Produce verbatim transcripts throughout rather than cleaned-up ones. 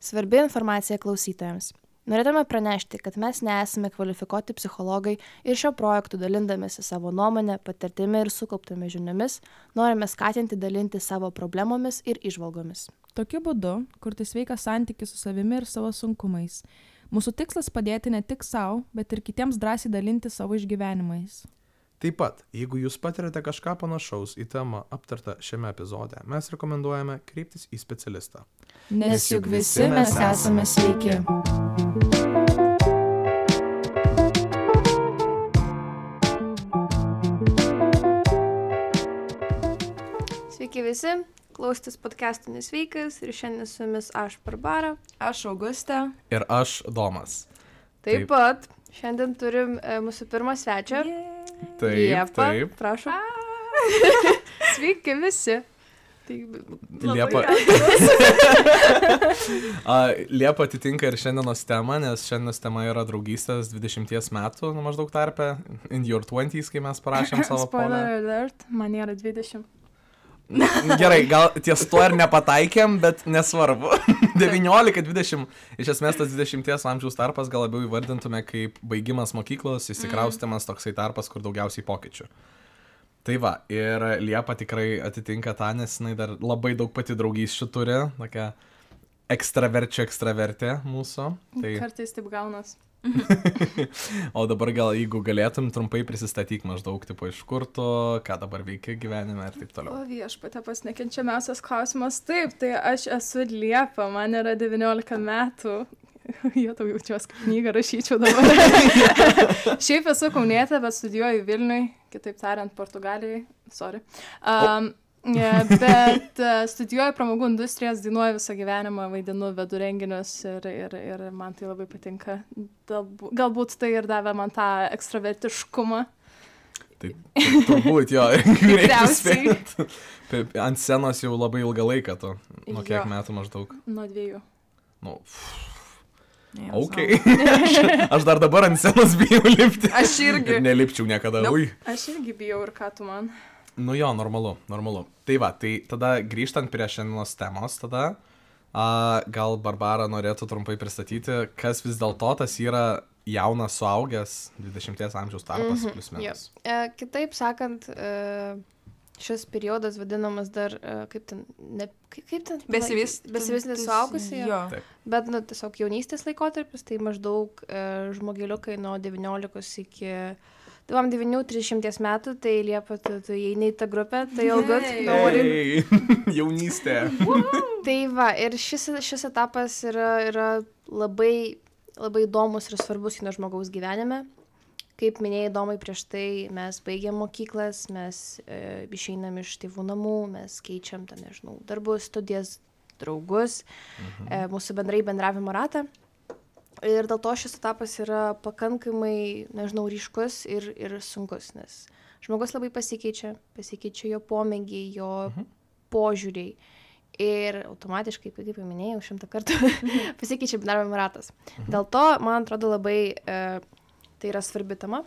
Svarbi informacija klausytojams. Norėtume pranešti, kad mes nesame kvalifikuoti psichologai ir šio projektu dalindamėsi savo nuomonę, patirtimi ir sukauptomis žiniomis, norime skatinti dalinti savo problemomis ir įžvalgomis. Tokiu būdu kurti sveiką santykį su savimi ir savo sunkumais. Mūsų tikslas padėti ne tik savo, bet ir kitiems drąsiai dalinti savo išgyvenimais. Taip pat, jeigu jūs patirate kažką panašaus į temą aptartą šiame epizode, mes rekomenduojame kreiptis į specialistą. Nes juk visi mes esame sveiki. Sveiki visi, klausotės podcastų Nesveikas ir šiandien su jumis aš Barbara. Aš Augustė. Ir aš Domas. Taip, taip pat šiandien turim e, mūsų pirmą svečią. Yeah. Taip, Liepa, taip. Prašom. Sveiki visi. Tai Liepa. A, Liepa atitinka ir šiandienos temą, nes šiandienos tema yra draugystės dvidešimties metų, nu, maždaug tarpe, in your twenties, kai mes parašėm savo polę. Spoiler alert, man yra dvidešimt. Gerai, gal ties to ir nepataikėm, bet nesvarbu. devyniolika dvidešimt, iš esmės tas dvidešimties amžiaus tarpas gal labiau įvardintume kaip baigimas mokyklos, įsikraustymas, toksai tarpas, kur daugiausiai pokyčių. Tai va, ir Liepa tikrai atitinka tą, nes jinai dar labai daug pati draugysčių turi, tokia ekstraverčio ekstravertė mūsų. Tai... Kartais taip gaunas. O dabar gal jeigu galėtum trumpai prisistatyk maždaug, tipo iš kur tu, ką dabar veiki gyvenime ir taip toliau. O viešpatie, pats nekenčiamiausias klausimas. Taip, tai aš esu Liepa, man yra devyniolika metų. Jo, tau jaučiuos, kaip knygą rašyčiau dabar. Šiaip esu kaunietė, bet studijuoju Vilniui, kitaip tariant, Portugalijai. Sorry. Um, Yeah, bet uh, studijuoju pramogų industrijas, dainuoju visą gyvenimą, vaidinu, vedu renginius ir, ir, ir man tai labai patinka. Galbūt, galbūt tai ir davė man tą ekstravertiškumą. Tai turbūt jo, reiktų spėti. Ant scenos jau labai ilgą laiką tu. Nuo kiek jo. Metų maždaug? Nuo dviejų. Nu, ok. aš, aš dar dabar ant scenos bijau lipti. Aš irgi. Ir nelipčiau niekada. No, Ui. Aš irgi bijau ir ką tu man. Nu jo, normalu, normalu. Tai va, tai tada grįžtant prie šiandienos temos, tada a, gal Barbara norėtų trumpai pristatyti, kas vis dėlto tas yra jaunas suaugęs dvidešimties amžiaus tarpas, mm-hmm. plus minus. Yep. E, kitaip sakant, e, šis periodas vadinamas dar, e, kaip ten, ne, kaip, kaip ten? Besivystantis suaugusiai. Jo. Bet, nu, tiesiog jaunystės laikotarpis, tai maždaug e, žmogėliukai nuo devyniolikos iki... devynių trisdešimties metų, tai Liepa, tu, tu įeini į tą grupę, tai all good. Hey. Jaunystė. Tai va, ir šis, šis etapas yra, yra labai, labai įdomus ir svarbus kino žmogaus gyvenime. Kaip minėjai, Domai, prieš tai mes baigiam mokyklas, mes e, išeinam iš tėvų namų, mes keičiam, ten, nežinau, darbus, studijas, draugus, mhm. e, mūsų bendrai bendravimo ratą. Ir dėl to šis etapas yra pakankamai, nežinau, ryškus ir, ir sunkus, nes žmogus labai pasikeičia, pasikeičia jo pomėgiai, jo uh-huh. požiūriai ir automatiškai, kaip jau minėjau, šimtą kartų pasikeičia bendravimo ratas. Uh-huh. Dėl to, man atrodo, labai e, tai yra svarbi tema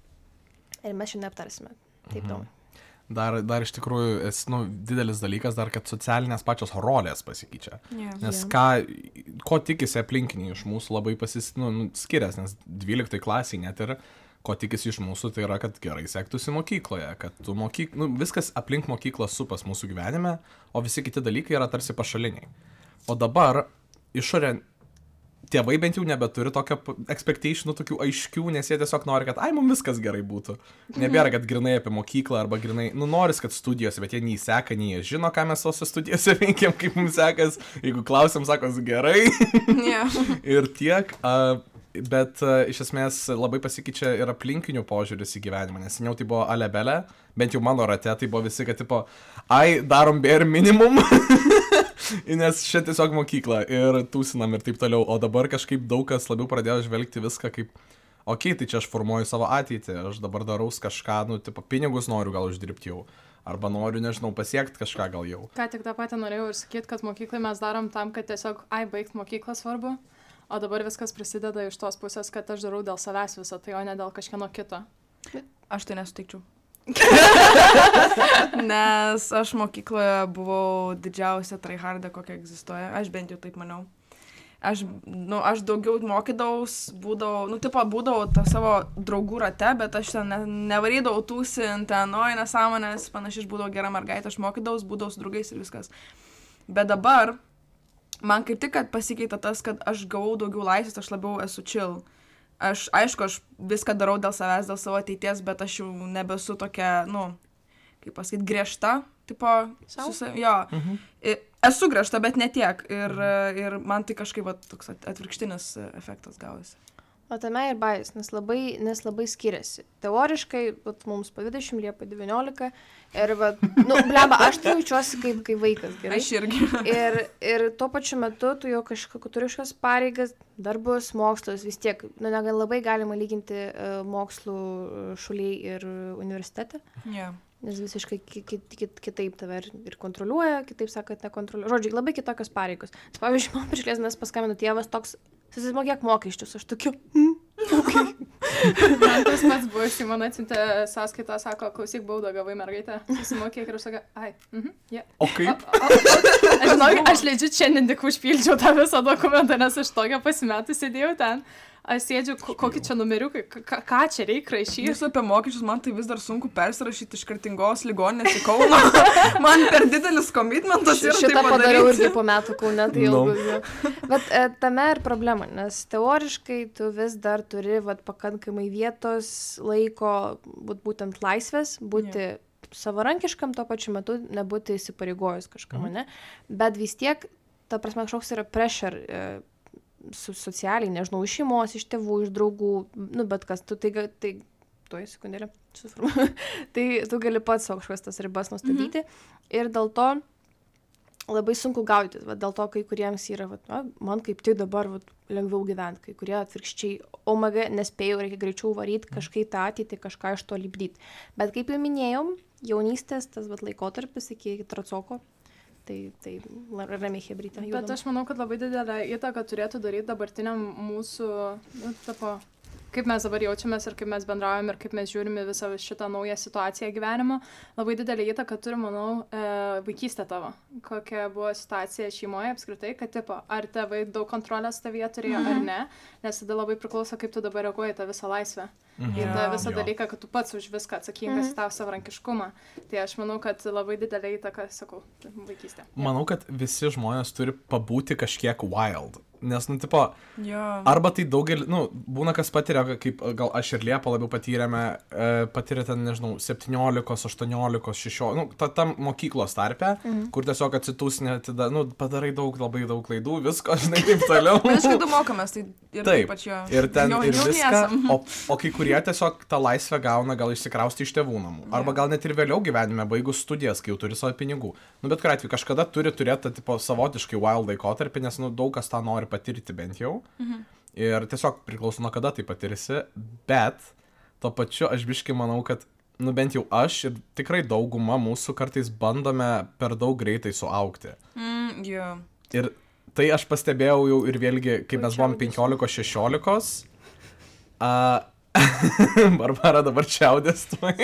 ir mes šiandien aptarsime. Taip, Domai. Uh-huh. Dar, dar iš tikrųjų, esi, nu, didelis dalykas dar, kad socialinės pačios rolės pasikeičia. Yeah. Nes yeah. ką, ko tikisi aplinkiniai iš mūsų labai pasis, nu, skiriasi, nes dvyliktoj klasiai net ir ko tikisi iš mūsų, tai yra, kad gerai sektųsi mokykloje, kad tu mokyk, nu, viskas aplink mokyklą supas mūsų gyvenime, o visi kiti dalykai yra tarsi pašaliniai. O dabar išorė tėvai bent jau nebeturi tokio expectationų, tokių aiškių, nes jie tiesiog nori, kad ai, mums viskas gerai būtų. Nebėra, kad grinai apie mokyklą arba grinai, nu, noris, kad studijose, bet jie nei seka, nei jie žino, ką mes tose studijose veikiam, kaip mums sekas. Jeigu klausim, sakos gerai. Yeah. Ir tiek. Uh, bet uh, iš esmės labai pasikeičia ir aplinkinių požiūris į gyvenimą, nes seniau tai buvo alebelė, bent jau mano rate, tai buvo visi, kad tipo, ai, darom bare minimum. Nes čia tiesiog mokykla ir tūsinam ir taip toliau, o dabar kažkaip daug kas labiau pradėjo žvelgti viską kaip, okei, okay, tai čia aš formuoju savo ateitį, aš dabar daraus kažką, nu, tipo, pinigus noriu gal uždirbti jau, arba noriu, nežinau, pasiekti kažką gal jau. Ką tik tą patį norėjau ir sakyti, kad mokyklai mes darom tam, kad tiesiog, ai, baigt mokyklą svarbu, o dabar viskas prisideda iš tos pusės, kad aš darau dėl savęs visą tai, o ne dėl kažkieno kito. Aš tai nesutikčiau. Nes aš mokykloje buvau didžiausia tryhardė, kokia egzistuoja. Aš bent jau taip maniau. aš, nu, aš daugiau mokydavaus, būdavau, nu, tipo, būdavau tą savo draugų rate, bet aš ten ne, nevarydavau tūsint, ten, oi, nesąmonės, panašiai, aš būdavau gera mergaitė, aš mokydavaus, būdavau su draugais ir viskas. Bet dabar man kaip tik, kad pasikeitė tas, kad aš gavau daugiau laisvės, aš labiau esu chill. Aš, aišku, aš viską darau dėl savęs, dėl savo ateities, bet aš jau nebesu tokia, nu, kaip pasakyti, griežta, tipo, susa, jo. Mhm. Esu griežta, bet ne tiek. Ir, ir man tai kažkaip va, toks atvirkštinis efektas gavosi. O tame ir bajus, nes labai, nes labai skiriasi. Teoriškai, vat, mums po dvidešimt, Liepa devyniolika, ir, vat, nu, bleba, aš tai jaučiuosi kaip, kaip vaikas, gerai? Aš irgi. Ir, ir tuo pačiu metu tu jau kažkokiu turi kažkas pareigas, darbus, mokslus, vis tiek, nu, negal, labai galima lyginti uh, mokslų šuliai ir universitete. Yeah. Nes visiškai ki, ki, ki, kitaip tave ir, ir kontroliuoja, kitaip sakant, nekontroliuoja. Žodžiu, labai kitokios pareigos. Pavyzdžiui, man prieš kelias paskambino tėvas toks, susimokėk mokesčius, aš tokiu, mm, okay. Man tas pats buvo, jis man atsiuntė sąskaitą, sako, klausyk, baudą gavai mergaitę, susimokėk ir aš sakau, ai, mhm, yeah. O kaip? O, o, o, aš žinau, aš leidžiu šiandien tik užpildžiau tą visą dokumentą, nes aš tokią pasimetų sėdėjau ten. Aš sėdžiu, kokį čia numeriukai, ką, ką čia reikia rašyti. Jūs apie mokesčius, man tai vis dar sunku persirašyti iš Kretingos ligoninės į Kauną. Man per didelis komitmentas yra tai padaryti. Šitą padariau irgi po metų Kaune, tai no. ilgus. Bet e, tame ir problema, nes teoriškai tu vis dar turi vat, pakankamai vietos, laiko, būt, būtent laisvės, būti yeah. savarankiškam, tuo pačiu metu nebūti įsipareigojus kažkam, mm. ne? Bet vis tiek, ta prasme, kažkoks yra pressure, e, su socialiai, nežinau, iš šeimos, iš tėvų, iš draugų, nu, bet kas, tu tai, tai tuoj sekundėlę, susiformuoju, tai tu gali pats savo kažkokias tas ribas nustatyti mm-hmm. ir dėl to labai sunku gaudytis, va, dėl to kai kuriems yra, va, na, man kaip tik dabar va, lengviau gyventi, kai kurie atvirkščiai, omega, nespėjau, reikia greičiau varyti, kažkaip tą ateitį, kažką iš to lipdyti. Bet kaip jau minėjom, jaunystės, tas va, laikotarpis iki tracoko, tai, tai ramiai hebrytė. Bet aš manau, kad labai didelę įtaką turėtų daryti dabartiniam mūsų, nu, tapo, kaip mes dabar jaučiamės ir kaip mes bendraujam ir kaip mes žiūrime visą šitą naują situaciją gyvenimo. Labai didelį įtaką turi, manau, e, vaikystė tavo. Kokia buvo situacija šeimoje apskritai, kad, tipo, ar tėvai daug kontrolės tavyje turėjo mhm. ar ne, nes tada labai priklauso, kaip tu dabar reaguoji tą visą laisvę. Mhm. Ir tą visą jo. dalyką, kad tu pats už viską atsakingas mhm. tavo savarankiškumą. Tai aš manau, kad labai didelį įtaką, sakau, vaikystė. Manau, kad visi žmonės turi pabūti kažkiek wild. Nes, nu, tipo, jo. arba tai daugelį, nu, būna kas patiria, kaip gal aš ir Liepa labiau patyrėme, e, patyrė ten, nežinau, septyniolikos, aštuoniolikos, šešiolikos, nu, ta, tam mokyklos tarpe, mhm. kur tiesiog atsitūsnė, tada, nu, padarai daug, labai daug klaidų, visko, žinai, taip toliau. Mes klaidų mokomės, tai ir taip pat jo. Ir ten jau, ir viską, o, o kai kurie tiesiog tą laisvę gauna, gal išsikrausti iš tėvų namų, arba gal net ir vėliau gyvenime, baigus studijas, kai jau turi savo pinigų. Nu, bet kur atveju, kažkada turi turėti, tą, tipo, savotiškai wild laikotarpį, nes, nu, daug kas tą nori patirti bent jau. Mhm. Ir tiesiog priklauso nuo kada tai patirsi, bet tuo pačiu aš biškai manau, kad, nu, bent jau aš ir tikrai dauguma mūsų kartais bandome per daug greitai suaugti. Mm, yeah. Ir tai aš pastebėjau jau ir vėlgi, kai mes buvom penkiolikos šešiolikos. Uh, Barbara dabar čiaudės tuoj.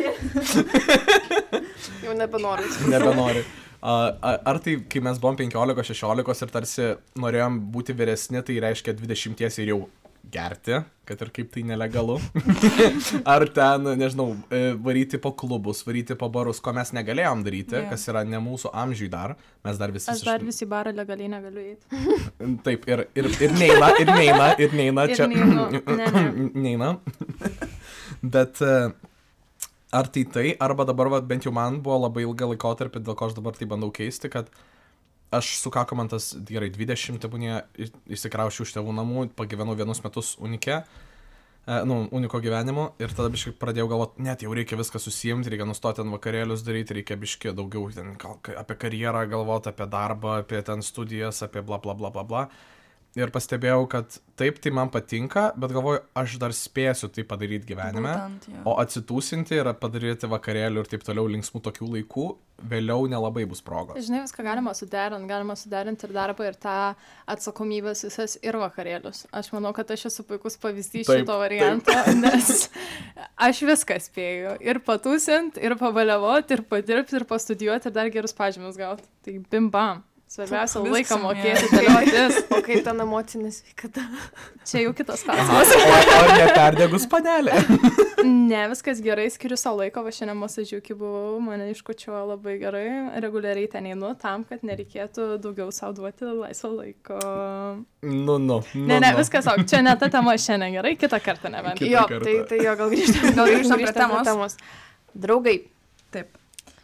Jau nebenori. Nebenori. Uh, ar tai, kai mes buvom penkiolikos šešiolikos ir tarsi norėjom būti vyresni, tai reiškia dvidešimties ir jau gerti, kad ir kaip tai nelegalu. Ar ten, nežinau, varyti po klubus, varyti po barus, ko mes negalėjom daryti, yeah. kas yra ne mūsų amžiui dar. Mes dar visi... Aš dar iš... visi barą legaliai negaliu eiti. Taip, ir, ir, ir neina, ir neina, ir neina. Ir čia... neinu. Ne, ne. Neina. Bet... Ar tai tai, arba dabar, va, bent jau man buvo labai ilgą laikotarpį, dėl ko aš dabar tai bandau keisti, kad aš sukako man tas, gerai, dvidešimt, tebūnie, išsikraušiu iš tėvų namų, pagyvenau vienus metus unike, e, nu, uniko gyvenimu, ir tada biškai pradėjau galvoti, net jau reikia viską susijimti, reikia nustoti ten vakarėlius daryti, reikia biškai daugiau ten, gal, apie karjerą galvoti, apie darbą, apie ten studijas, apie bla bla bla bla bla. Ir pastebėjau, kad taip, tai man patinka, bet galvoju, aš dar spėsiu tai padaryti gyvenime. Būtent, ja. O atsitūsinti ir padaryti vakarėlių ir taip toliau linksmų tokių laikų, vėliau nelabai bus progos. Žinai, viską galima suderinti, galima suderinti ir darbą, ir tą atsakomybės visas, ir vakarėlius. Aš manau, kad aš esu puikus pavyzdys taip, šito varianto, taip. Nes aš viską spėju. Ir patūsint, ir pabaliavoti, ir padirbti, ir pastudijuoti, ir dar gerus pažymius gauti. Tai bim bam. Svarbiausia, Viskas, laiką jo. mokėti dėliotis. O kaip ten emocinė sveikata? Čia jau kitas Aha, klausimas. o, o neperdegus panelė. Ne, viskas gerai, skiriu savo laiko, va šiandien masažiukį buvau, mane iškočiuoja labai gerai, reguliariai ten einu tam, kad nereikėtų daugiau savo duoti laisvo laiko. Nu, nu. Ne, ne, viskas, ok, čia ne ta tema šiandien gerai, kitą kartą nebent. Kitą Jo, kartą. tai, tai jo, gal grįžtam, Gal grįžtam prie temos. Draugai. Taip.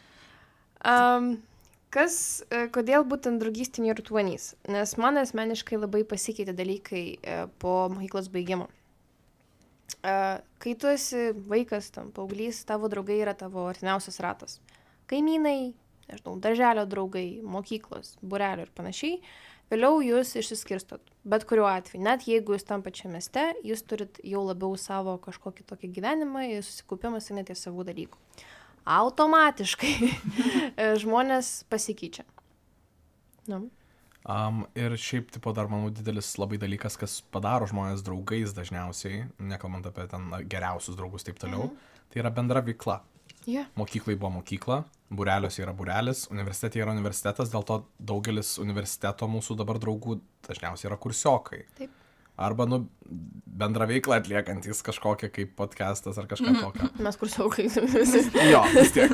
Um, kas, e, kodėl būtent draugystė ir tuonys? Nes man asmeniškai labai pasikeitė dalykai e, po mokyklos baigimo. E, kai tu esi vaikas, tam paauglys, tavo draugai yra tavo artimiausias ratas. Kaimynai, nežinau, darželio draugai, mokyklos, būrelio ir panašiai. Vėliau jūs išsiskirstot. Bet kuriuo atveju, net jeigu jūs tam pačiame mieste, jūs turit jau labiau savo kažkokį tokį gyvenimą ir susikaupimas ir neties savų dalykų. Automatiškai žmonės pasikeičia. Nu. Um, ir šiaip, tipo, dar manau didelis labai dalykas, kas padaro žmonės draugais dažniausiai, nekalbant apie ten geriausius draugus taip toliau, mhm. tai yra bendra veikla. Yeah. Mokyklai buvo mokykla, būreliuose yra būrelis, universitete yra universitetas, dėl to daugelis universiteto mūsų dabar draugų dažniausiai yra kursiokai. Taip. Arba, nu, bendra veikla atliekantis kažkokią kaip podcastas ar kažką mm. tokio. Mes kursiokai visi. Jo, vis tiek.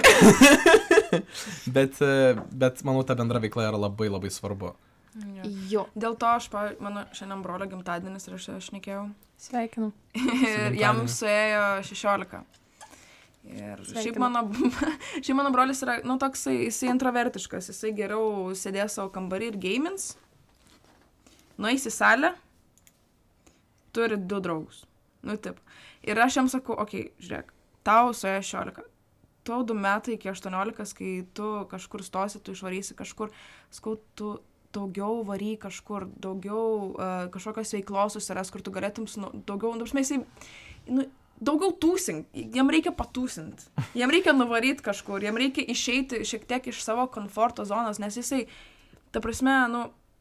bet, bet, manau, ta bendra veikla yra labai labai svarbu. Jo. Jo. Dėl to aš, pa, mano šiandien brolio gimtadienis ir aš aš šnekėjau. Sveikinu. Ir jam suėjo šešiolika. Ir Sveikinu. šiaip mano, šiaip mano brolis yra, nu, toksai, jisai introvertiškas, jisai geriau sėdės savo kambarį ir gamins, nueis į salę, turi du draugus. Nu, taip. Ir aš jam sakau, okei, okay, žiūrėk, tau suėjo šešiolika. Tau du metai iki aštuoniolikos, kai tu kažkur stosi, tu išvarysi kažkur, skau, tu daugiau vary kažkur, daugiau uh, kažkokios veiklos susiras, kur tu galėtum, nu, daugiau, nu, jisai, nu, daugiau tūsink, jam reikia patūsint, jam reikia nuvaryti kažkur, jam reikia išeiti šiek tiek iš savo komforto zonos, nes jisai, ta prasme, nu,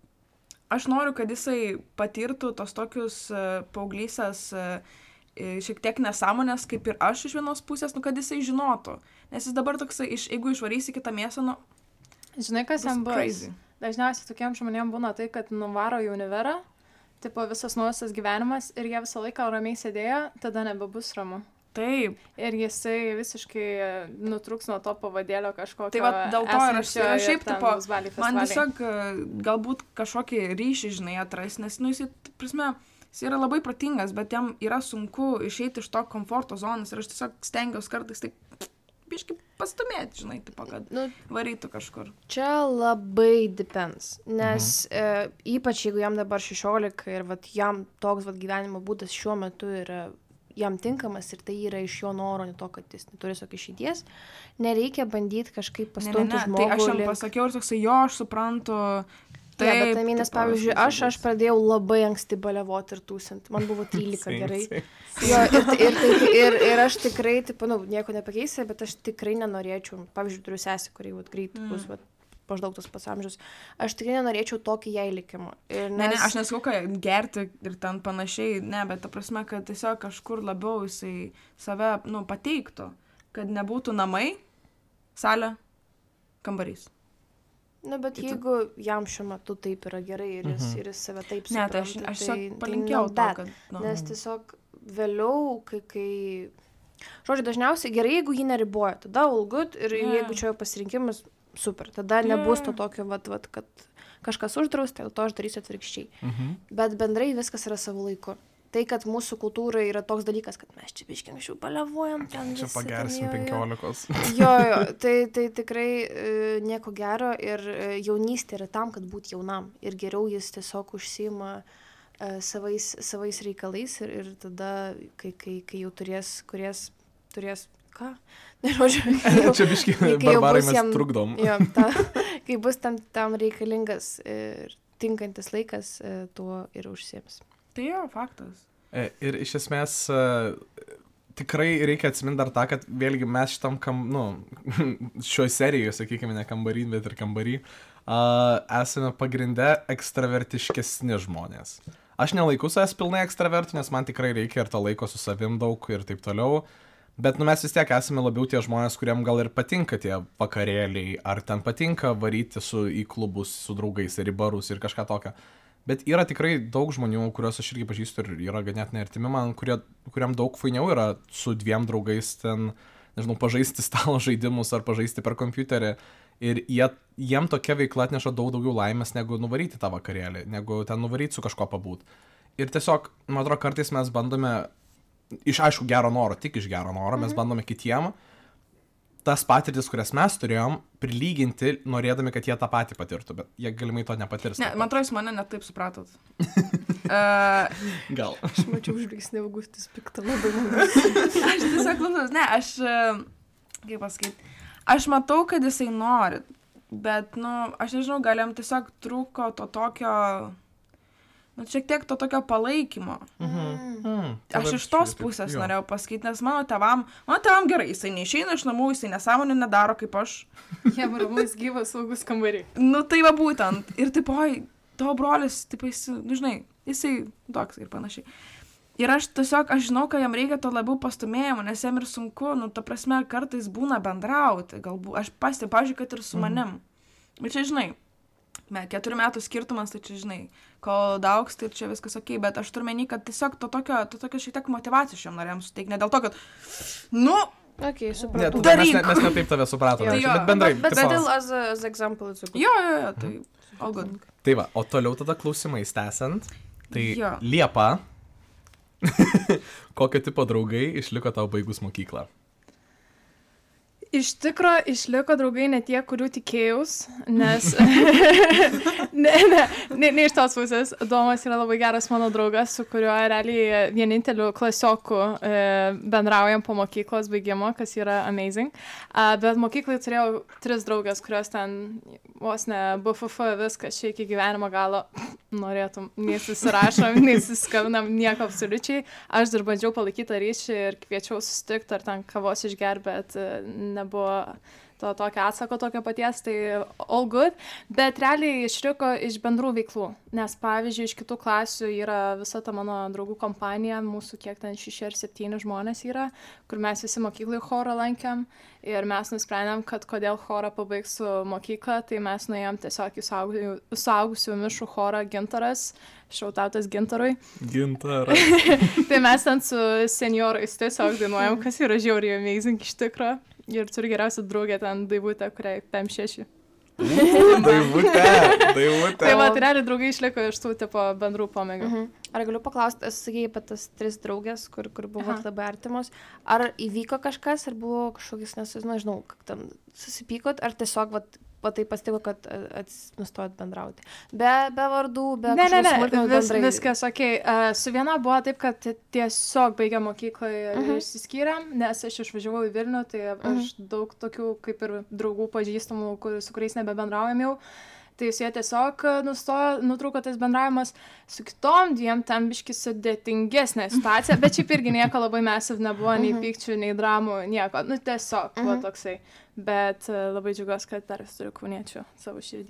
aš noriu, kad jisai patirtų tos tokius uh, paauglysės uh, šiek tiek nesąmonės, kaip ir aš iš vienos pusės, nu, kad jisai žinotų, nes jis dabar toksai, iš, jeigu išvarysi kitą mėsą, nu, Žinai, kas jam bus? crazy. Dažniausiai tokiem žmonėm būna tai, kad nuvaro į univerą, tipo visas nuostas gyvenimas ir jie visą laiką ramiai sėdėjo, tada nebebus ramu. Taip. Ir jisai visiškai nutrūks nuo to pavadėlio kažkokio. Tai va, dėl to ir aš, ir aš šiaip, ten tipo, bus baliai man festivaliai. tiesiog e, galbūt kažkokį ryšį, žinai, atras, nes, nu, jisai, ta prasme, jis yra labai protingas, bet jam yra sunku išeiti iš to komforto zonos ir aš tiesiog stengiuosi kartais taip biškai pastumėti, žinai, tipo, kad Nu, varytų kažkur. čia labai depends, nes mhm. e, ypač jeigu jam dabar šešiolika ir vat, jam toks vat, gyvenimo būdas šiuo metu yra jam tinkamas ir tai yra iš jo noro, ne to, kad jis neturi savo išeities, nereikia bandyti kažkaip pastumti ne, ne, ne. žmogų. Tai aš jam link- pasakiau ir toksai, jo, aš suprantu. Taip, Taip, bet tai, nes, tipo, pavyzdžiui, aš, aš pradėjau labai anksti baliavoti ir tūsinti. Man buvo trylika gerai. Jo, ir, ir, ir, ir, ir aš tikrai, tipo, nu, nieko nepakeisi, bet aš tikrai nenorėčiau, pavyzdžiui, turiu sesę, kuri vat, greit bus vat, maždaug tas pats amžius, aš tikrai nenorėčiau tokį jai likimą. Ir nes... Ne, ne, aš nesakau, kad gerti ir ten panašiai, ne, bet ta prasme, kad tiesiog kažkur labiau jisai save, nu, pateiktų, kad nebūtų namai, salė, kambarys. Na, bet Kita- jeigu jam šiuo metu taip yra gerai ir jis, Mhm. ir jis save taip Ne, tai aš, supranta, aš tiesiog tai palinkėjau not to, bad. kad, nu, Nes tiesiog vėliau, kai, kai... Žodžiu, dažniausiai gerai, jeigu jį neriboja, tada all good ir Jo. jeigu čia jo pasirinkimas, super, tada Jo. nebus to tokio, vat, vat, kad kažkas uždrausta, dėl to aš darysiu atvirkščiai. Mhm. Bet bendrai viskas yra savo laiku. Tai, kad mūsų kultūrai yra toks dalykas, kad mes čia biškiai anksčiau baliavojam ten. Čia visi ten, pagersim jo, jo. penkiolikos. Jo, jo, tai, tai tikrai e, nieko gero ir e, jaunystė yra tam, kad būti jaunam. Ir geriau jis tiesiog užsiima e, savais, savais reikalais ir, ir tada, kai, kai, kai jau turės, kuries, turės, ką? Nežodžiu, kai jau, Čia biškai kai jau barbarai bus mes jam- trukdom. jo, ta, kai bus tam, tam reikalingas ir tinkantis laikas, e, tuo ir užsiims. tai jo, faktas. E, Ir iš esmės e, tikrai reikia atsiminti dar tą, kad vėlgi mes šitam, kam, nu, šioje serijoje, sakykime, ne kambarį, bet ir kambarį, uh, esame pagrindę ekstravertiškesni žmonės. Aš nelaikau savęs pilnai ekstravertų, nes man tikrai reikia ir to laiko su savim daug ir taip toliau, Bet nu, mes vis tiek esame labiau tie žmonės, kuriem gal ir patinka tie vakarėliai, ar ten patinka varyti su, į klubus su draugais ir į barus ir kažką tokio. Bet yra tikrai daug žmonių, kuriuos aš irgi pažįstu ir yra ganėtinai artimi man, kurie, kuriam daug fainiau yra su dviem draugais ten, nežinau, pažaisti stalo žaidimus ar pažaisti per kompiuterį. Ir jie, jiem tokia veikla atneša daug daugiau laimės, negu nuvaryti tą vakarėlį, negu ten nuvaryti su kažko pabūt. Ir tiesiog, man atrodo, kartais mes bandome iš, aišku, gero noro, tik iš gero noro, mes bandome kitiem tas patirtis, kurias mes turėjom, prilyginti, norėdami, kad jie tą patį patirtų, bet jie galimai to nepatirs. Ne, man atrodo, jūs mane net taip supratot. uh, Gal. Aš mačiau žvilgsnį Augustis piktą labai man. aš tiesiog klausos, ne, aš, kaip pasakyti, aš matau, kad jisai nori, bet, nu, aš nežinau, gal jam tiesiog trūko to tokio... Nu, šiek tiek to tokio palaikymo. Mhm. Mm, aš iš tos pusės jo. norėjau pasakyti, nes mano tėvam, mano tėvam gerai, jisai neišeina iš namų, jisai nesąmonį nedaro kaip aš. Jie ramus gyvas, saugus kambarį. Nu, tai va būtent. Ir taip, oi, tavo brolis, taip, jis, nu, žinai, jisai toks ir panašiai. Ir aš tiesiog, aš žinau, kad jam reikia to labiau pastumėjimo, nes jam ir sunku, nu, ta prasme, kartais būna bendrauti, galbūt, aš pastebiu, pavyzdžiui, kad ir su manim. Mhm. Bet čia, žinai, keturių metų skirtumas, tai čia, žinai, kol daugs, tai čia viskas ok, bet aš turiu menį, kad tiesiog to tokio, to tokio šiek tiek motyvacijos šiam norėjom suteikti, ne dėl to, kad, nu, okay, supratau. Ne, mes, ne, mes ne taip tave supratome, jo, bet bendrai. Bet still as, a, as example, it's okay. Jo, jo, jo, tai all good. Tai va, o toliau tada klausimais tęsiant, tai jo. Liepa, kokio tipo draugai išliko tau baigus mokyklą? Iš tikro, išliko draugai ne tie, kurių tikėjaus, nes ne, ne, ne, ne iš tos pusės. Domas yra labai geras mano draugas, su kuriuo realiai vieninteliu klasioku e, bendraujam po mokyklos baigimo, kas yra amazing. A, bet mokyklai turėjau tris draugas, kurios ten vos ne B F F viskas čia iki gyvenimo galo norėtum. Nesusirašom, nesuskabinam nieko absoliučiai. Aš dar bandžiau palaikyti tą ryšį ir kviečiau susitikti ar ten kavos išger, bet nebuvo to tokio atsako, tokio paties, tai all good, bet realiai išriko iš bendrų veiklų, nes pavyzdžiui, iš kitų klasių yra visa ta mano draugų kompanija, mūsų kiek ten šeši ar septyni žmonės yra, kur mes visi mokyklai chorą lankėm ir mes nusprendėm, kad kodėl chorą pabaigsiu mokyklą, tai mes nuėjom tiesiog į suaugusių mišrų chorą Gintaras, šautautas Gintarui. Gintaras. Tai mes ten su seniorais tiesiog dainuojam, kas yra žiauriai amazing iš tikro. Ir turiu geriausią draugę ten Daivutę, kuriai pem šeši. Daivutė, Daivutė. Tai va, tai realiai draugai išliko iš tų tipo bendrų pomėgių. Mhm. Ar galiu paklausti, esu sakėjai apie tas tris draugės, kur, kur buvo labai artimos. Ar įvyko kažkas, ar buvo kažkokius, nes, nežinau, ten susipykot, ar tiesiog, vat, o tai pasitiko, kad nustojot bendrauti. Be, be vardų, be ne, ne, ne, smulkmenų vis, bendrai. viskas, okei. Okay. Uh, su viena buvo taip, kad tiesiog baigė mokyklą ir uh-huh. išsiskyrėm, nes aš išvažiavau į Vilnių, tai uh-huh. aš daug tokių kaip ir draugų pažįstamų, kur, su kuriais nebebendraujam jau. Tai su jie tiesiog nustojo, nutrūko tas bendravimas. Su kitom dviem ten biški sudėtingesnė situacija, bet šiaip irgi nieko labai massive nebuvo, nei uh-huh. pykčių, nei dramų, nieko. Nu tiesiog uh-huh. buvo toksai. Bet uh, labai džiugiuosi, kad dar turiu kauniečių savo širdį.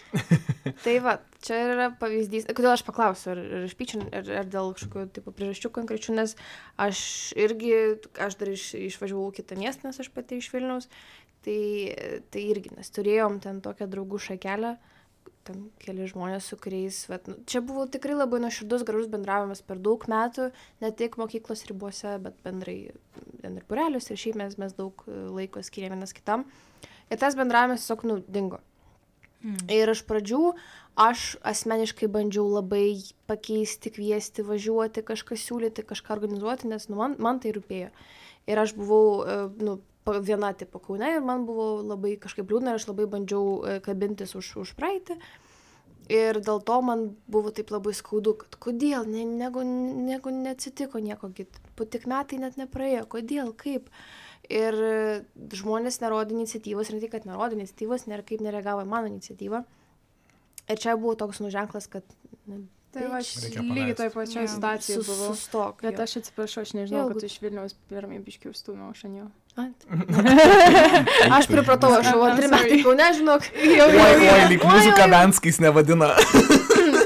Tai va, čia yra pavyzdys. Kodėl aš paklausiu, ar, ar iš pykčių, ar, ar dėl kažkokių tipo priežasčių konkrečių, nes aš irgi, aš dar iš, išvažiavau kitą miestą, nes aš pati iš Vilniaus, tai, tai irgi, nes turėjom ten tokią draugų šakelę, ten keli žmonės, su kuriais, vat, nu, čia buvo tikrai labai nuoširdus, gražus bendravimas per daug metų, ne tik mokyklos ribose, bet bendrai ten ir būrelius, ir šiaip mes, mes daug laiko skiriame vienas kitam. Ir tas bendravimas tiesiog, nu, dingo. Mm. Ir iš pradžių aš asmeniškai bandžiau labai pakeisti, kviesti, važiuoti, kažką siūlyti, kažką organizuoti, nes nu, man, man tai rūpėjo. Ir aš buvau, nu, viena tipo Kaune ir man buvo labai kažkaip liūdna ir aš labai bandžiau kabintis už, už praeitį. Ir dėl to man buvo taip labai skaudu, kad kodėl, ne, negu, negu neatsitiko nieko, po tik metai net nepraėjo, kodėl, kaip. Ir žmonės nerodė iniciatyvos, ir ne tik, kad nerodė iniciatyvos, nėra kaip nereagavo į mano iniciatyvą. Ir čia buvo toks nuženklas, kad... Ne, tai va, aš lygiai toj pačioj situacijai Sus, buvau. Sustok. Bet jo. aš atsiprašau, aš nežinau, jo, kad iš Vilniaus pirmai biškiau stūmiau, aš ant jo. Aš pripratau, aš jau antri metai Kaune, žinok. Oi, oi, lyg mūsų Kavenskais nevadina.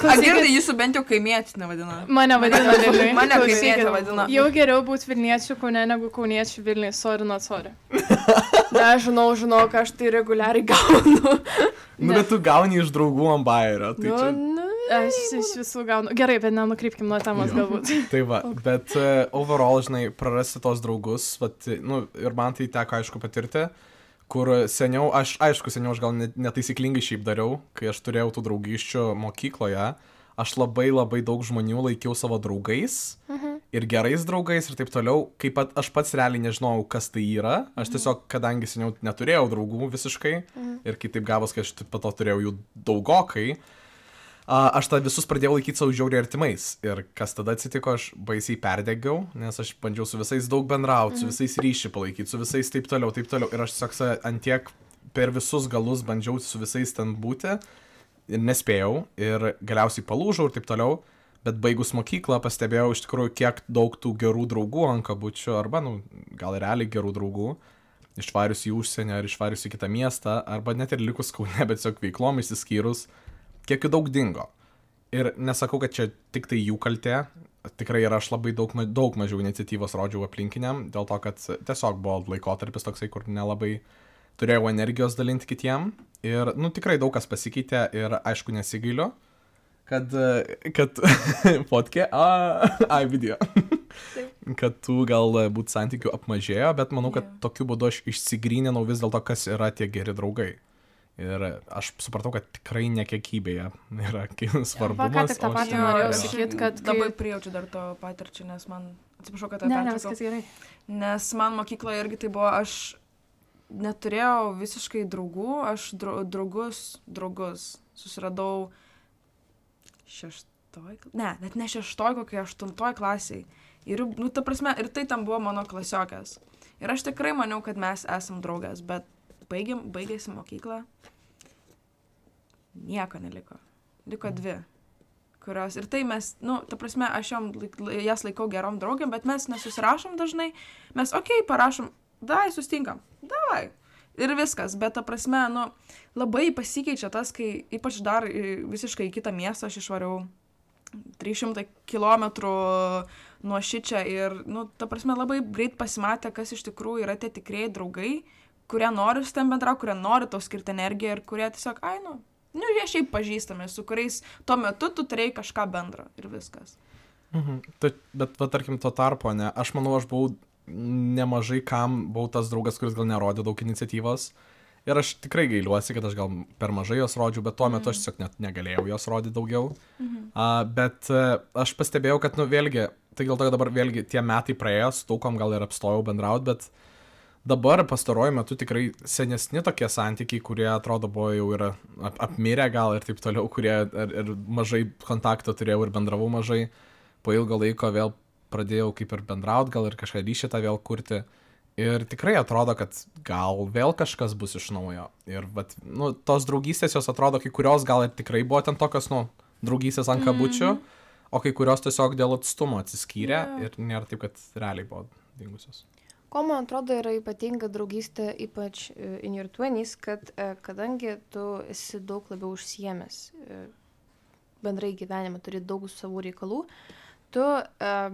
Agirdai, jūsų bent jau kaimiečių nevadina. Mane vadina Vilniui. Mane kaimiečių vadina. Jau geriau būti Vilniečių Kaune negu Kauniečių Vilniui. Sorry, not sorry. Na, žinau, žinau, ką aš tai reguliariai gaunu. Nu, bet tu gauni iš draugų ant bairio. Tai Nu, čia... nu, Aš iš visų gaunu. Gerai, bet nenukrypkim nuo temos Jo. galbūt. Tai va, bet uh, overall, žinai, prarasti tos draugus, vat, nu, ir man tai teko, aišku, patirti, kur seniau, aš, aišku, seniau aš gal net, netaisyklingai šiaip dariau, kai aš turėjau tų draugyščių mokykloje, aš labai labai daug žmonių laikiau savo draugais mhm. ir gerais draugais ir taip toliau, kaip pat, aš pats realiai nežinojau, kas tai yra, aš tiesiog, kadangi seniau neturėjau draugų visiškai Mhm. ir kai taip gavos, kai aš po to turėjau jų daugokai, Uh, aš tą visus pradėjau laikyti savo žiauriai artimais. Ir kas tada atsitiko, aš baisiai perdegiau, nes aš bandžiau su visais daug bendrauti, su visais ryšį palaikyti, su visais taip toliau, taip toliau. Ir aš tiesiog antiek per visus galus bandžiau su visais ten būti ir nespėjau. Ir galiausiai palūžau ir taip toliau. Bet baigus mokyklą pastebėjau iš tikrųjų, kiek daug tų gerų draugų ant kabučių, arba, nu, gal realiai gerų draugų, išvarius į užsienį ar išvarius į kitą miestą, arba net ir likus Kaune, bet tiesiog veiklom išsiskyrus. Kiek jų daug dingo. Ir nesakau, kad čia tik tai jų kaltė. Tikrai ir aš labai daug, daug mažiau iniciatyvos rodžiau aplinkiniam, dėl to, kad tiesiog buvo laikotarpis toksai, kur nelabai turėjau energijos dalinti kitiem. Ir, nu, tikrai daug kas pasikeitė ir, aišku, nesigailiu, kad, kad fotkė, a, ai, video. Kad tų galbūt santykių apmažėjo, bet manau, kad yeah. tokiu būdu aš išsigryninau vis dėlto, kas yra tie geri draugai. Ir aš supratau, kad tikrai ne kiekybėje yra svarbumas. Va, ką tik tą patį norėjau sakyti, kad... Kai... Labai prijaučiu dar to patirčių, nes man... Atsiprašau, kad tą ne, pertraukau. Ne, viskas gerai. Nes man mokykloje irgi tai buvo, aš neturėjau visiškai draugų, aš dra draugus, draugus susiradau šeštoj... Ne, net ne šeštoj, kokiai aštuntoj klasiai. Ir, nu, ta prasme, ir tai tam buvo mano klasiokės. Ir aš tikrai maniau, kad mes esam draugės, bet Baigėm, baigėsi mokyklą, nieko neliko. Liko dvi, kurios, ir tai mes, nu, ta prasme, aš jom, jas laikau gerom draugiam, bet mes nesusirašom dažnai, mes, okei, okay, parašom, davai, sustinkam, davai. Ir viskas, bet ta prasme, nu, labai pasikeičia tas, kai ypač dar visiškai į kitą miestą aš išvariau trys šimtai kilometrų nuo šičia ir, nu, ta prasme, labai greit pasimatė, kas iš tikrųjų yra tie tikrieji draugai, kurie nori su tam bendrauti, kurie nori tau skirti energiją ir kurie tiesiog, ai, nu, nu, jie šiaip pažįstami, su kuriais tuo metu tu turėjai kažką bendro ir viskas. Mhm. Ta, bet, va, tarkim, tuo tarpu, ne, aš manau, aš buvau nemažai kam, buvau tas draugas, kuris gal nerodė daug iniciatyvos ir aš tikrai gailiuosi, kad aš gal per mažai jos rodžiau, bet tuo metu aš tiesiog net negalėjau jos rodyti daugiau. Mhm. Uh, bet uh, aš pastebėjau, kad, nu, vėlgi, tai dėl to, kad dabar vėlgi tie metai praėjo, su daugom gal ir apstojau bendrauti, bet dabar pastaruoju metu tikrai senesni tokie santykiai, kurie atrodo buvo jau ir ap apmirę gal ir taip toliau, kurie ir, ir mažai kontakto turėjau ir bendravau mažai, po ilgo laiko vėl pradėjau kaip ir bendraut, gal ir kažką ryšį tą vėl kurti. Ir tikrai atrodo, kad gal vėl kažkas bus iš naujo. Ir vat, nu, tos draugystės jos atrodo, kai kurios gal ir tikrai buvo ten tokios, nu, draugystės ant kabučių, mm -hmm. o kai kurios tiesiog dėl atstumo atsiskyrė yeah. ir nėra taip, kad realiai buvo dingusios. Ko man atrodo yra ypatinga draugystė, ypač uh, in your twenties, kad uh, kadangi tu esi daug labiau užsiėmęs uh, bendrai gyvenime, turi daug savų reikalų, tu uh,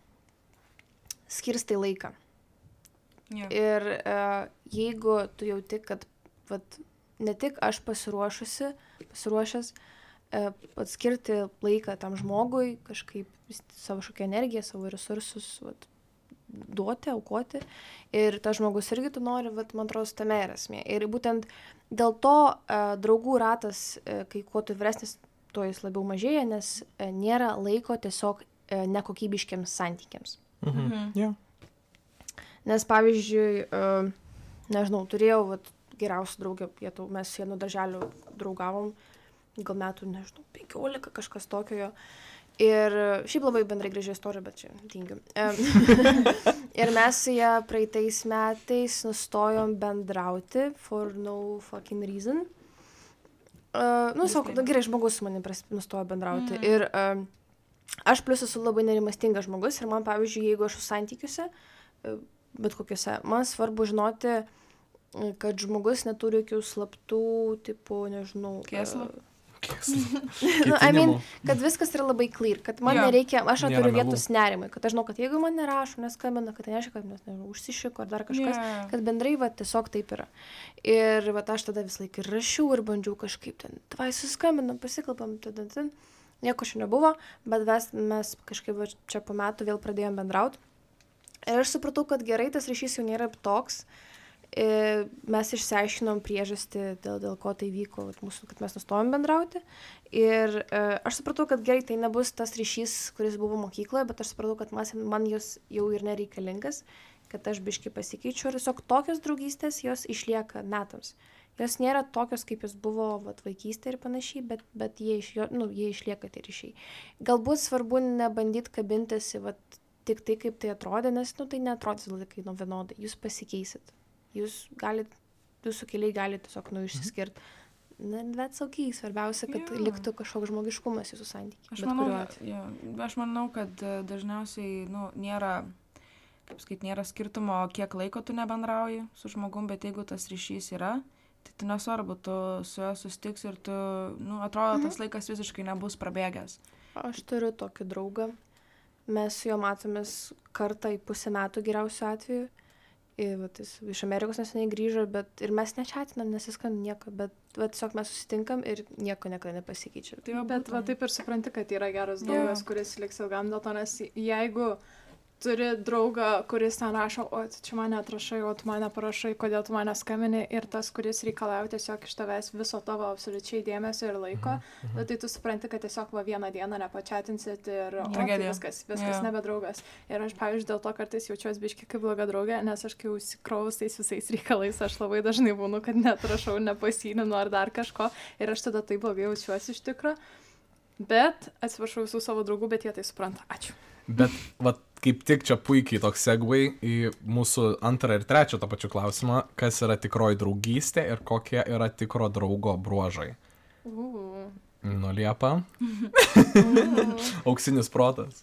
skirstai laiką. Yeah. Ir uh, jeigu tu jauti, kad vat, ne tik aš pasiruošusi, pasiruošęs uh, atskirti laiką tam žmogui, kažkaip savo šokią energiją, savo resursus, vat, duoti, aukoti. Ir tas žmogus irgi tu nori, vat, man atrodo, tame yra esmė. Ir būtent dėl to uh, draugų ratas, uh, kai kuo tu vyresnis, tuo jis labiau mažėja, nes uh, nėra laiko tiesiog uh, nekokybiškiams santykiams. Mhm. Mhm. Yeah. Nes, pavyzdžiui, uh, nežinau, turėjau vat, geriausią draugę, pietau, mes su vienu darželiu draugavom, gal metų, nežinau, penkiolika, kažkas tokio. Ir šiaip labai bendrai graži istorija, bet čia tingiu. Ir mes su ją praeitais metais nustojom bendrauti for no fucking reason. Uh, nu, sakau, nu, gerai, žmogus su manim nustojo bendrauti. Mm. Ir uh, aš plius esu labai nerimastingas žmogus ir man, pavyzdžiui, jeigu aš esu santykiuose, uh, bet kokiuose, man svarbu žinoti, kad žmogus neturi jokių slaptų, tipo, nežinau... Kėslų? Nu, I mean, kad viskas yra labai clear, kad man Jo. nereikia, aš Nėra neturiu melų. vietos nerimui, kad aš žinau, kad jeigu man nerašo, neskambina, kad tai nereiškia, kad mes nežinau, užsišiko ar dar kažkas, Yeah. kad bendrai va, tiesiog taip yra. Ir va, aš tada vis laik ir rašiau ir bandžiau kažkaip ten, tvai suskambinam, pasikalbam, tada ten. Nieko čia nebuvo, bet mes, mes kažkaip va, čia po metų vėl pradėjom bendrauti. Ir aš supratau, kad gerai tas ryšys jau nėra toks. E, mes išsiaiškinom priežastį, dėl, dėl ko tai vyko, vat, mūsų, kad mes nustojom bendrauti. Ir e, aš supratau, kad gerai, tai nebus tas ryšys, kuris buvo mokykloje, bet aš supratau, kad man, man jos jau ir nereikalingas, kad aš biškai pasikeičiu. Ir tiesiog tokios draugystės, jos išlieka metams. Jos nėra tokios, kaip jos buvo vat, vaikystė ir panašiai, bet, bet jie, iš, jo, nu, jie išlieka tie ryšiai. Galbūt svarbu nebandyti kabintis į vat, tik tai, kaip tai atrodė, nes nu, tai neatrodys laikai nu, vienodai. Jūs pasikeisit. Jūs galit, jūsų keliai gali tiesiog nu išsiskirti. Na, that's okay. Svarbiausia, kad Jo. liktų kažkoks žmogiškumas jūsų santykiai. Aš bet manau, kuriuo atveju. jo, aš manau, kad e, dažniausiai nu, nėra, kaip sakyt, nėra skirtumo, kiek laiko tu nebendrauji su žmogum, bet jeigu tas ryšys yra, tai tu nesvarbu, tu su juo susitiks ir tu, nu, atrodo, tas laikas visiškai nebus prabėgęs. Aš turiu tokį draugą. Mes su juo matomės kartą į pusę metų geriausiu atveju. Ir, vat, jis iš Amerikos neseniai grįžo, bet ir mes nečiatinam, nesiskambinam nieko, bet vat, tiesiog mes susitinkam ir nieko niekada nepasikeičia. Tai va, Bet va taip ir supranti, kad yra geras draugas, Jo. kuris liks ilgam dėl to, nes jeigu turi draugą, kuris ten rašo, o tu čia mane atrašai, o tu mane parašai, kodėl tu mane skambini, ir tas, kuris reikalauja tiesiog iš tavęs viso tavo absoliučiai dėmesio ir laiko, bet tai tu supranti, kad tiesiog va vieną dieną nepačiatinsit ir o, tai Tragedija. viskas, viskas Jo. nebe draugas. Ir aš, pavyzdžiui, dėl to kartais jaučiuosi biški kaip bloga draugė, nes aš kai užsikrovus tais visais reikalais, aš labai dažnai būnu, kad neatrašau, nepasyninu ar dar kažko, ir aš tada taip blogai jaučiuosi iš tikro. Bet atsiprašau visų savo draugų, bet jie tai supranta. Ačiū. Bet, vat, kaip tik čia puikiai toks segway į mūsų antrą ir trečią tą pačių klausimą, kas yra tikroji draugystė ir kokie yra tikro draugo bruožai. Uh. Nu, Liepa. Auksinis protas.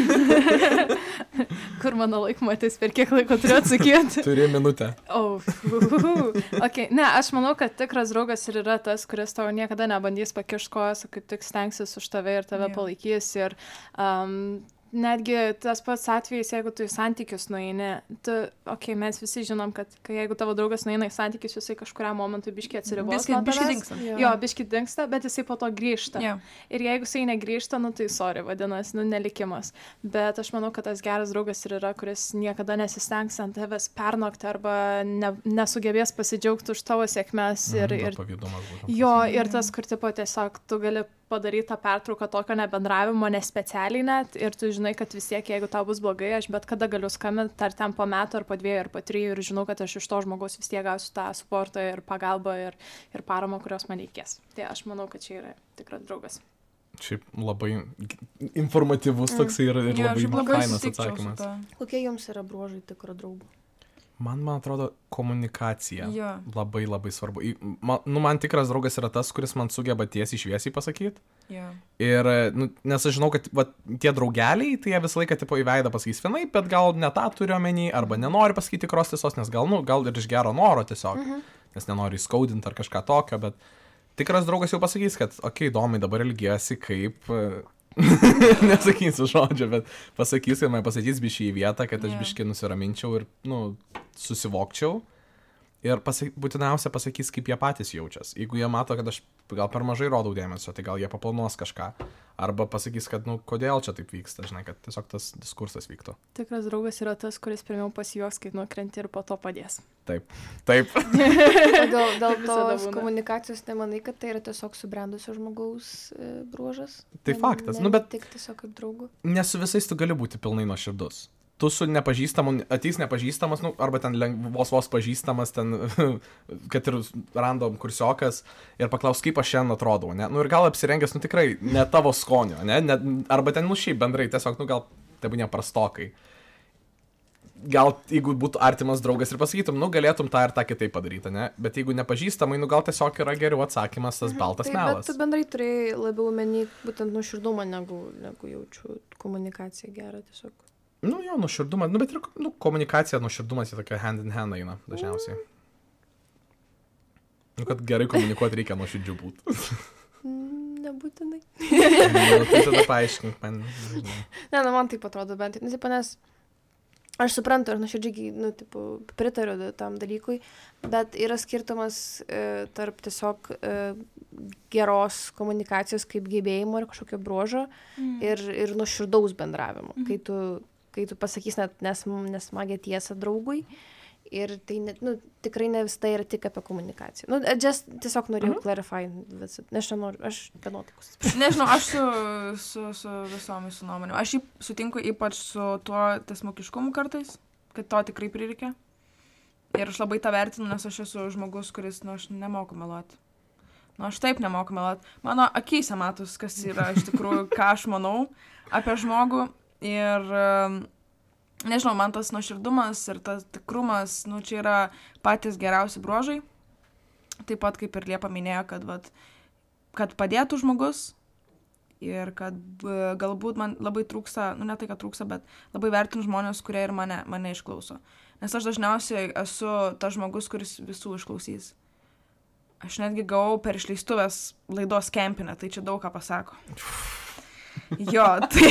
Kur mano laikmatis, per kiek laiko turiu atsakyti? Turi minutę. Oh, uh, okay. Ne, aš manau, kad tikras draugas ir yra tas, kuris tau niekada nebandys pakišti kojas, o kaip tik stengsis už tave ir tave Jo. palaikys. Ir um, netgi tas pats atvejis, jeigu tu į santykius nueini, tu, okei, okay, mes visi žinom, kad kai jeigu tavo draugas nueina į santykius, jisai kažkuriam momentui biškiai atsiribos. Biškį- nuo biškį tavęs. dingsta. Jo. Jo, biški dingsta, bet jisai po to grįžta. Jo. Ir jeigu jisai negrįžta, nu tai sorry, vadinasi, nu nelikimas. Bet aš manau, kad tas geras draugas ir yra, kuris niekada nesistengs ant tavęs pernokti arba ne, nesugebės pasidžiaugti už tavo sėkmes. Ir, Mhm, ir, gal pavydumas būtų. jo, ir tas, kur tipo tiesiog tu gali padaryti tą pertrauką tokio nebendravimo, nespecialiai net, ir tu žinai, kad vis tiek, jeigu tau bus blogai, aš bet kada galiu skambinti, ar ten po metų, ar po dviejų, ar po trijų, ir žinau, kad aš iš to žmogaus vis tiek gausiu tą suportą ir pagalbą ir, ir paramą, kurios man reikės. Tai aš manau, kad čia yra tikras draugas. Šiaip labai informatyvus toksai ir, ir Jo, labai šiaip labai fainas sutikčiau su atsakymas. tuo. Kokie jums yra bruožai tikro draugo? Man, man atrodo, komunikacija. Jo. Labai labai svarbu. Į- Man, nu, man tikras draugas yra tas, kuris man sugeba tiesiai šviesiai pasakyti. Jo. Ir, nu, nes aš žinau, kad va, tie draugeliai, tai jie visą laiką tipo į veidą pasakys vienaip, bet gal ne tą turiu omeny, arba nenori pasakyti tikros tiesos, nes gal, nu, gal ir iš gero noro tiesiog, mhm. nes nenori įskaudinti ar kažką tokio, bet tikras draugas jau pasakys, kad, okei, okay, įdomi, dabar ilgiesi kaip... Nesakysiu žodžio, bet pasakys, kad man pasakys bišį į vietą, kad aš Jo. biškį nusiraminčiau ir, nu, susivokčiau. Ir pasak, būtiniausia pasakys, kaip jie patys jaučias. Jeigu jie mato, kad aš gal per mažai rodau dėmesio, tai gal jie paplanuos kažką. Arba pasakys, kad, nu, kodėl čia taip vyksta, žinai, kad tiesiog tas diskursas vyktų. Tikras draugas yra tas, kuris pirmiau pasijuoks, kai nukrenti, ir po to padės. Taip. Taip. O dėl, dėl visada tos būna. komunikacijos nemanai, kad tai yra tiesiog subrendusio žmogaus e, bruožas? Tai Ne- faktas, ne nu, bet- Tik tiesiog kaip draugų. Nes su visais tu gali būti pilnai nuoširdus. Tu su nepažįstamu, ateis nepažįstamas, nu, arba ten leng- vos vos pažįstamas, ten, kad ir random kursiokas, ir paklaus, kaip aš šiandien atrodau, ne? Nu, ir gal apsirengęs, nu, tikrai ne tavo skonio, ne? ne arba ten, nu, šiaip bendrai, tiesiog, nu, gal tebūnė prastokai. Gal, jeigu būtų artimas draugas ir pasakytum, nu, galėtum tą ir tą kitaip padaryti, ne? Bet jeigu nepažįstamai, nu, gal tiesiog yra geriau atsakymas tas baltas tai, melas. Bet tu bendrai turėjai labiau menį būtent nuoširdumą, negu, negu jaučiu komunikaciją gerą tiesiog. Nu, jo, nuoširdumą, nu, bet ir, nu, komunikacija, nuoširdumas, jie tokia hand in hand eina dažniausiai. Nu, kad gerai komunikuoti reikia nuoširdžių būti. Mm, nebūtinai. Nu, tai tada paaiškink man. Nežinau. Ne, nu, man taip atrodo bent. Nu, taip, nes aš suprantu ir nuoširdžiai, nu, tipo, pritariu tam dalykui, bet yra skirtumas e, tarp tiesiog e, geros komunikacijos kaip gebėjimo ir kažkokio bruožo mm. ir, ir nuoširdaus bendravimo. Mm. Kai tu, kai tu pasakys net nes, nesmagę tiesą draugui ir tai net, nu, tikrai ne vis tai yra tik apie komunikaciją. Nu, just, tiesiog norėjau mm. clarify visą. Aš nenoriu, aš benotikus. Nežinau, aš su, su, su visom jūsų nuomonėm. Aš sutinku ypač su tuo tiesmukiškumu kartais, kad to tikrai prireikia. Ir aš labai tą vertinu, nes aš esu žmogus, kuris, nu, aš nemoku meluoti. Nu, aš taip nemoku meluoti. Mano akyse matus, kas yra iš tikrųjų, ką aš manau apie žmogų. Ir, nežinau, man tas nuoširdumas ir tas tikrumas, nu, čia yra patys geriausi bruožai. Taip pat, kaip ir Liepa minėjo, kad, vat, kad padėtų žmogus ir kad galbūt man labai trūksta, nu, ne tai, kad trūksta, bet labai vertinu žmonės, kurie ir mane, mane išklauso. Nes aš dažniausiai esu tas žmogus, kuris visų išklausys. Aš netgi gavau per išleistuvės laidos kempinę, tai čia daug ką pasako. Jo, tai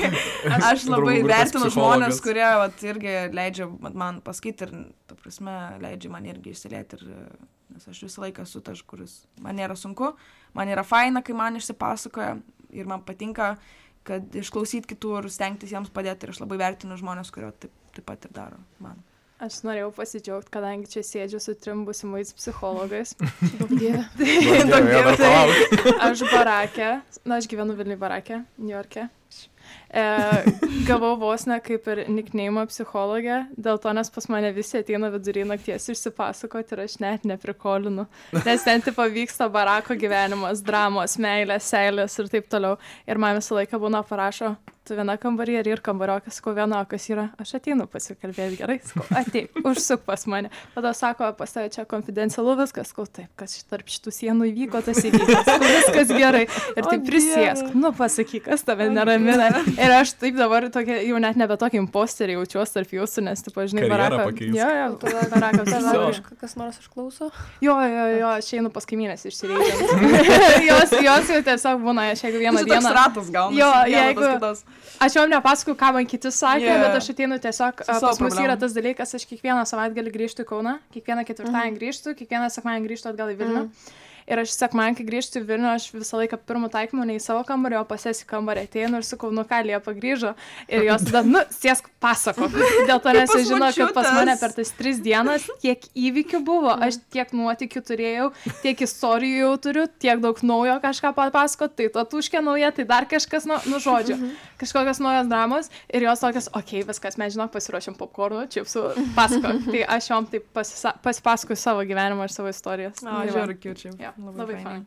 aš labai vertinu žmonės, kurie vat, irgi leidžia man pasakyti ir, ta prasme, leidžia man irgi išsilėti. Ir, nes aš visą laiką esu tas, kuris man nėra sunku, man yra faina, kai man išsipasakoja ir man patinka, kad išklausyti kitų ir stengtis jiems padėti. Ir aš labai vertinu žmonės, kurie taip, taip pat ir daro man. Aš norėjau pasidžiaugti, kadangi čia sėdžiu su trim būsimais psichologais. Daug dievė. Daug dievė. Tai aš Barake, na, aš gyvenu Vilniuje Barake, Niujorke. E, gavau vos ne kaip ir nickname'ą psichologę, dėl to, nes pas mane visi ateina vidury nakties išsipasakoti ir aš net neprikolinu. Nes ten tipo vyksta barako gyvenimas, dramos, meilės, seilės ir taip toliau. Ir man visą laiką būna parašo, tu viena kambarė ir kambariokas, sakau, viena, kas yra, aš ateinu pasikalbėti gerai, sakau, ateik, užsuk pas mane. Tada sako, pas tave čia konfidencialu viskas, sakau, taip, kas tarp šitų sienų įvyko, tas įvyko, sakau, viskas gerai. Ir taip prisėsk, nu pasakyk, kas tave neramina. Ir aš taip dabar tokia, jau net nebe tokį imposterį jaučiuosi tarp jūsų, nes, tipo, žinai, baraką. Jo, jo, tada barakas. Tada kas nors išklauso? Jo, jo, jo, aš einu pas kaimynės išsireidžiant. jos, jos jau tiesiog būna, aš jeigu vieną dieną. Toks ratas gaunasi. Jo, jeigu. Aš jau nepasakoju, ką man kiti sakė, yeah. bet aš ateinu tiesiog, pas mus problemų. Yra tas dalykas, aš kiekvieną savaitgalį grįžtu į Kauną, kiekvieną ketvirtadienį mm. grįžtu, kiekvieną sekmadienį grįžtu atgal į Vilnių. Mm. Ir aš sekmadienį, kai grįžtu į Vilnių, aš visą laiką pirmų taikymų ne į savo kambarį, o pas jas į kambarį ateinu ir sakau, nu ką, Liepa grįžo. Ir jos tada, nu, sėsk pasako. Dėl to, nes aš žinau, kad pas mane per tas tris dienas tiek įvykių buvo, aš tiek nuotykių turėjau, tiek istorijų jau turiu, tiek daug naujo kažką papasakot, tai tatuškė nauja, tai dar kažkas, nu, nu žodžiu, kažkokios naujos dramos. Ir jos tokios, okei, okay, viskas, mes žinok, pasiruošėm popkornų, čipsų, pasakok. Tai aš jom taip pasipasakoju savo gyvenimą ir savo istorijas. O, žiūrėk, kiučiai. Ja, labai fain.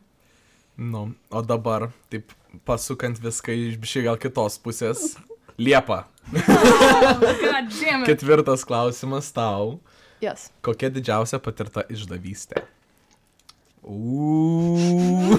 Nu, o dabar, taip, pasukant viską iš biškai gal kitos pusės. Liepa. Oh, ketvirtas klausimas tau. Yes. Kokia didžiausia patirta išdavystė? Uuuu.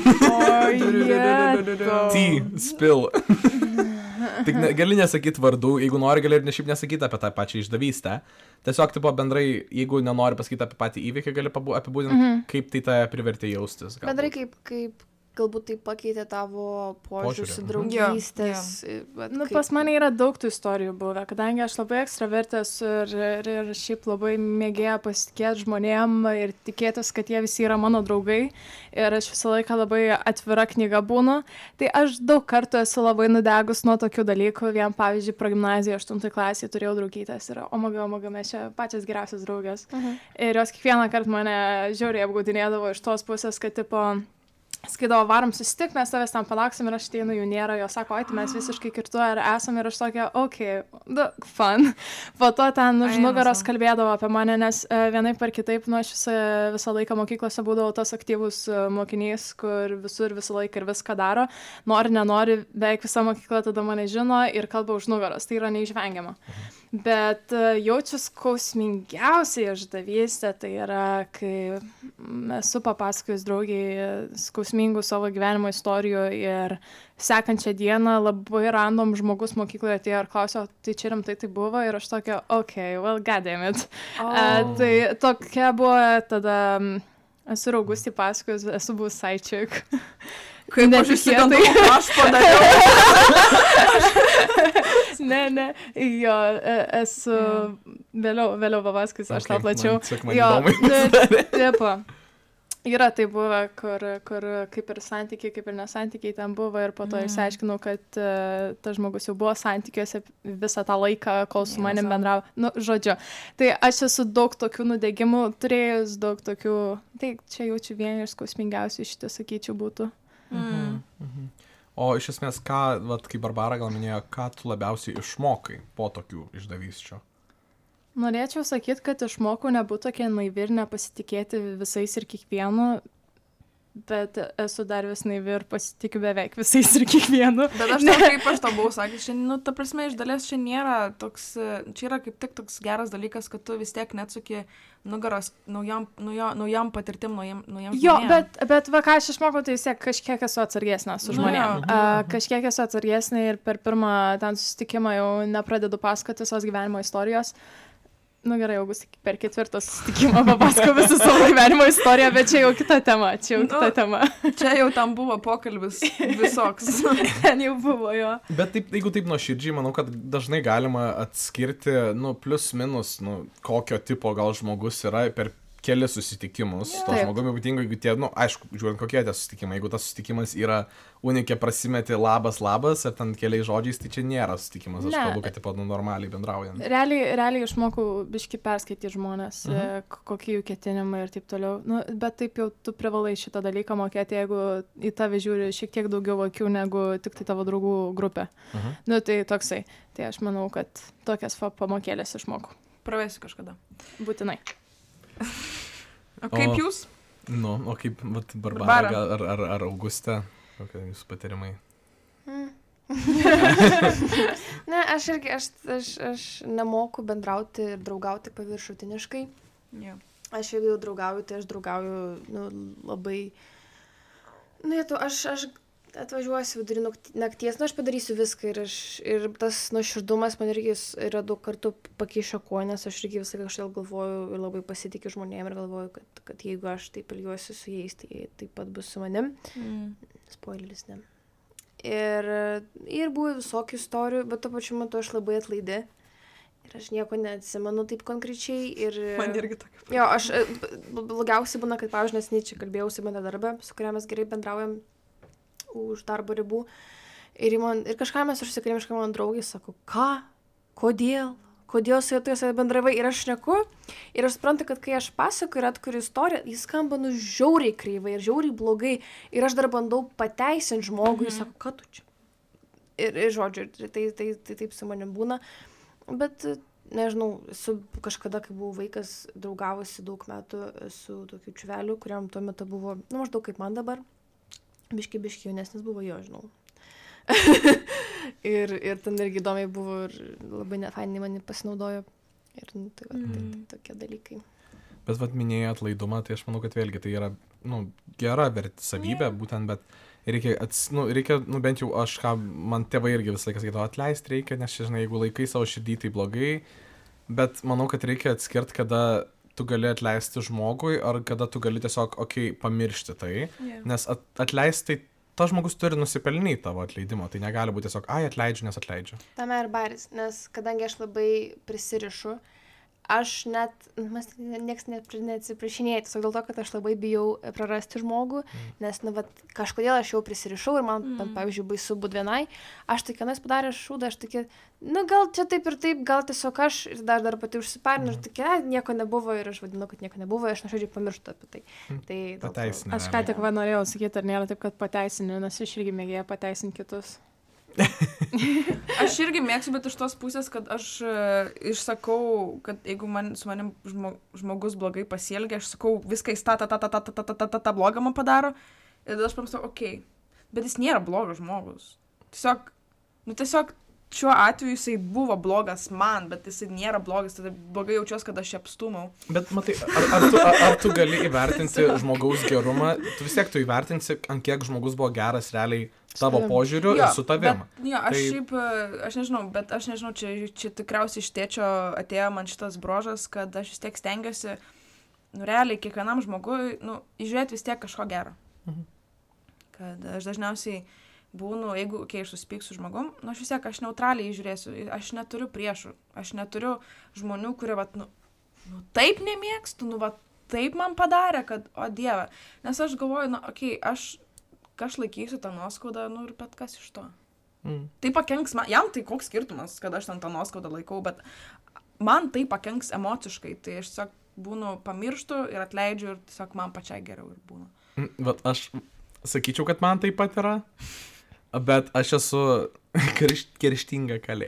T, spill. Tik ne, gali nesakyti vardų, jeigu nori, gali ir ne šiaip nesakyti apie tą pačią išdavystę. Tiesiog, tipo, bendrai, jeigu nenori pasakyti apie patį įvykį, gali apibūdinti, mm-hmm. kaip tai tave privertė jaustis. Galbūt. Bendrai, kaip, kaip galbūt tai pakeitė tavo požiūrį į draugystės. Ja. Nu, kaip... Pas mane yra daug tų istorijų buvę, kadangi aš labai ekstravertės ir, ir, ir šiaip labai mėgėja pasitikėti žmonėm ir tikėtis, kad jie visi yra mano draugai. Ir aš visą laiką labai atvira knyga būnu. Tai aš daug kartų esu labai nudegus nuo tokių dalykų. Vien, pavyzdžiui, progimnazijoje aštuntoje klasėje turėjau draugytės ir omaga, omaga, mes čia pačias geriausias draugės. Uh-huh. Ir jos kiekvieną kartą mane žiauriai apgaudinėdavo iš tos pusės, kad tipo... Skaidavo, varom susitik, mes tavęs tam palauksim ir aš ateinu, jų nėra, jos sako, oi, tai mes visiškai kirtu ar esam ir aš tokia, okei, okay, fun. Po to ten už nugaros kalbėdavo apie mane, nes vienaip ar kitaip, nu, aš visą, visą laiką mokyklose būdavau tas aktyvus mokinys, kur visur visą laiką ir viską daro. Nori, nenori, beveik visa mokykla tada mane žino ir kalba už nugaros, tai yra neišvengiama. Bet jaučiu skausmingiausiai išdavystę, tai yra, kai esu papasakojus draugiai skausmingų savo gyvenimo istorijų ir sekančią dieną labai random žmogus mokykloje atėjo ir klausė, tai čia rimtai tai buvo ir aš tokia, okei, okay, well, goddammit. Oh. Uh, tai tokia buvo tada, esu Augustį pasakojus, esu buvus sidechick. Kaip aš išsigandau, aš padariau. Ne, ne, jo, e- esu, vėliau, vėliau papasakysiu, aš tau Okay, plačiau. man tiesiog man Jo, įdomu. ne, tipo, yra tai buvę, kur, kur kaip ir santykiai, kaip ir nesantykiai ten buvo ir po to išsiaiškinau, kad uh, tas žmogus jau buvo santykiuose visą tą laiką, kol su manim bendravo. Nu, žodžiu, tai aš esu daug tokių nudegimų turėjus, daug tokių, tai čia jaučiu vieni iš skausmingiausių šitą, sakyčiau, būtų. Mm. Mhm. O iš esmės, ką, vat, kaip Barbara gal minėjo, ką tu labiausiai išmokai po tokių išdavysčių? Norėčiau sakyti, kad išmokau nebūti tokia naivi ir nepasitikėti visais ir kiekvienu, bet esu dar vis naivi ir pasitikiu beveik visais ir kiekvienu. Bet aš tau, kaip aš tau buvau sakęs, čia, nu, ta prasme, iš dalies čia nėra toks, čia yra kaip tik toks geras dalykas, kad tu vis tiek neatsuki nugaros naujam, naujo, naujam patirtim, naujam, naujam Jo, žmonėm. bet, bet va, ką aš išmokau, tai vis tiek kažkiek esu atsargesnė su Nu, žmonėm. jo. Uh, kažkiek esu atsargesnė ir per pirmą ten susitikimą jau nepradedu pasakoti visos gyvenimo istorijos. Nu gerai, jau bus per ketvirtą susitikimą papasakau visą savo gyvenimo istoriją, bet čia jau kita tema, čia jau kita Nu, tema. Čia jau tam buvo pokalbis visoks. Ten jau buvo jo. Bet taip, jeigu taip nuoširdžiai, manau, kad dažnai galima atskirti, nu, plus minus, nu, kokio tipo gal žmogus yra per kelis susitikimus. To Taip. žmogumi, ypatingai, jeigu tie, nu, aišku, žiūrint, kokie tie susitikimai. Jeigu tas susitikimas yra unikė prasimeti labas, labas, ar ten keliais žodžiais, tai čia nėra susitikimas. Aš Ne. kalbu, kad, tipo, nu, normaliai bendraujant. Realiai, realiai išmokau biški perskaityti žmonės, Mhm. e, k- kokie jų ketinimai ir taip toliau. Nu, bet taip jau tu privalai šitą dalyką mokėti, jeigu į tave žiūri šiek tiek daugiau akių negu tik tai tavo draugų grupė. Mhm. Nu, tai toksai. Tai aš manau, kad tokias fa pamokėlės išmokau. Pravesiu kažkada. Būtinai. O kaip O- jūs? Nu, o kaip, vat, Barbara, Barbara. gal, ar, ar, ar Auguste, kokie jūsų patyrimai? Ne, aš irgi, aš, aš, aš nemoku bendrauti ir draugauti paviršutiniškai. Jo. Aš jeigu jau draugauju, tai aš draugauju nu, labai... Nu, jėtų, aš, aš atvažiuosiu vidurį nakti- nakties, nu, aš padarysiu viską ir, aš, ir tas nuoširdumas man irgi s- yra daug kartų pakeišę kojas, aš irgi visą kažkaip galvoju ir labai pasitikiu žmonėm ir galvoju, kad, kad jeigu aš taip elgiuosi su jais, tai jie taip pat bus su manim. Mm. Spoileris, ne. Ir, ir buvo visokių istorijų, bet tuo pačiu metu aš labai atlaidi. Ir aš nieko neatsimenu taip konkrečiai. Ir, Man irgi tokia. Jo, aš e, b- blogiausiai būna, kad, pavyzdžiui, neseniai čia kalbėjausi bendra darbę, su kuria mes gerai bendraujam už darbo ribų. Ir, ji man, ir kažką mes užsikalbėjom, kažką man draugė sako, ką, kodėl, kodėl su juo bendravai. Ir aš šneku, ir aš suprantu, kad kai aš pasakoju ir atkuriu istoriją, jis skamba nu žiauriai kreivai ir žiauriai blogai. Ir aš dar bandau pateisinti žmogų, jis sako, ką tu čia. Ir, ir žodžiu, ir tai, tai, tai taip su manim būna. Bet, nežinau, su kažkada, kai buvau vaikas, draugavosi daug metų su tokiu čuveliu, kuriam tuo metu buvo, nu, maždaug kaip man dabar. Biški, biški jaunesnis buvo jo, žinau. ir, ir ten irgi įdomiai buvo ir labai nefainiai mani pasinaudojo. Ir nu, tai, va, tai, tai tokie dalykai. Bet vat minėjai atlaidumą, tai aš manau, kad vėlgi tai yra, nu, gera verti savybė, yeah. būtent, bet reikia, ats, nu, reikia, nu, bent jau aš, ką, man tėvai irgi visą laiką sakydavo, atleisti reikia, nes, žinai, jeigu laikai savo širdį, tai blogai, bet manau, kad reikia atskirti, kada tu gali atleisti žmogui, ar kada tu gali tiesiog, okei, okay, pamiršti tai, Yeah. nes at, atleisti, tas žmogus turi nusipelnyti tavo atleidimo, tai negali būti tiesiog, ai, atleidžiu, nes atleidžiu. Tame ir baris, nes kadangi aš labai prisirišu, aš net, mes nieks neatsiprašinėjai, tiesiog dėl to, kad aš labai bijau prarasti žmogų, mm. nes, nu, vat, kažkodėl aš jau prisirišau ir man, mm. pavyzdžiui, baisu būt vienai, aš tai kienais padarė šūdą, aš tokia, nu, gal čia taip ir taip, gal tiesiog aš ir dar, dar pati užsiparinu, mm. ir tokia, nieko nebuvo ir aš vadinu, kad nieko nebuvo, ir aš nuoširdžiai pamirštu apie tai. Mm. tai Pateisinė. Aš ką tik va norėjau sakyti, ar nėra taip, kad pateisiniu, nes aš irgi mėgėjau pateisinti kitus. Aš irgi mėgstu, bet iš tos pusės, kad aš uh, išsakau, kad jeigu man, su manim žmo, žmogus blogai pasielgia, aš sakau, viską jis tą, tą, tą, tą, tą, tą, tą, tą, tą, tą blogą man padaro. Ir tada aš pamastau, okei, okay, bet jis nėra blogas žmogus. Tiesiog, nu tiesiog šiuo atveju jisai buvo blogas man, bet jisai nėra blogas, tada blogai jaučiuosi, kad aš jį apstumau. Bet matai, ar, ar, tu, ar, ar tu gali įvertinti žmogaus gerumą, tu vis tiek tu įvertinsi, ant kiek žmogus buvo geras realiai tavo požiūriu ir su tavim. Bet, jo, aš Tai- šiaip, aš nežinau, bet aš nežinau, čia, čia tikriausiai iš tėčio atėjo man šitas brožas, kad aš vis tiek stengiuosi, nu realiai, kiekvienam žmogui, nu, įžiūrėti vis tiek kažko gero. Mhm. kad aš dažniausiai būnu, jeigu, kai aš susipyksiu su žmogum, nu, aš vis tiek, aš neutraliai žiūrėsiu, aš neturiu priešų, aš neturiu žmonių, kurie, vat, nu, nu, taip nemėgstu, nu, vat, taip man padarė, kad, o Dieve, nes aš galvoju, na, okei, okay, aš, aš laikysiu tą nuoskaudą, nu, ir bet kas iš to. Mm. Tai pakenks man, jam tai koks skirtumas, kad aš ten tą nuoskaudą laikau, bet man tai pakenks emociškai, tai aš tiesiog būnu pamirštu ir atleidžiu ir tiesiog man pačiai geriau ir būna. Mm, bet aš sakyčiau, kad man taip pat yra, bet aš esu kerštinga kalė.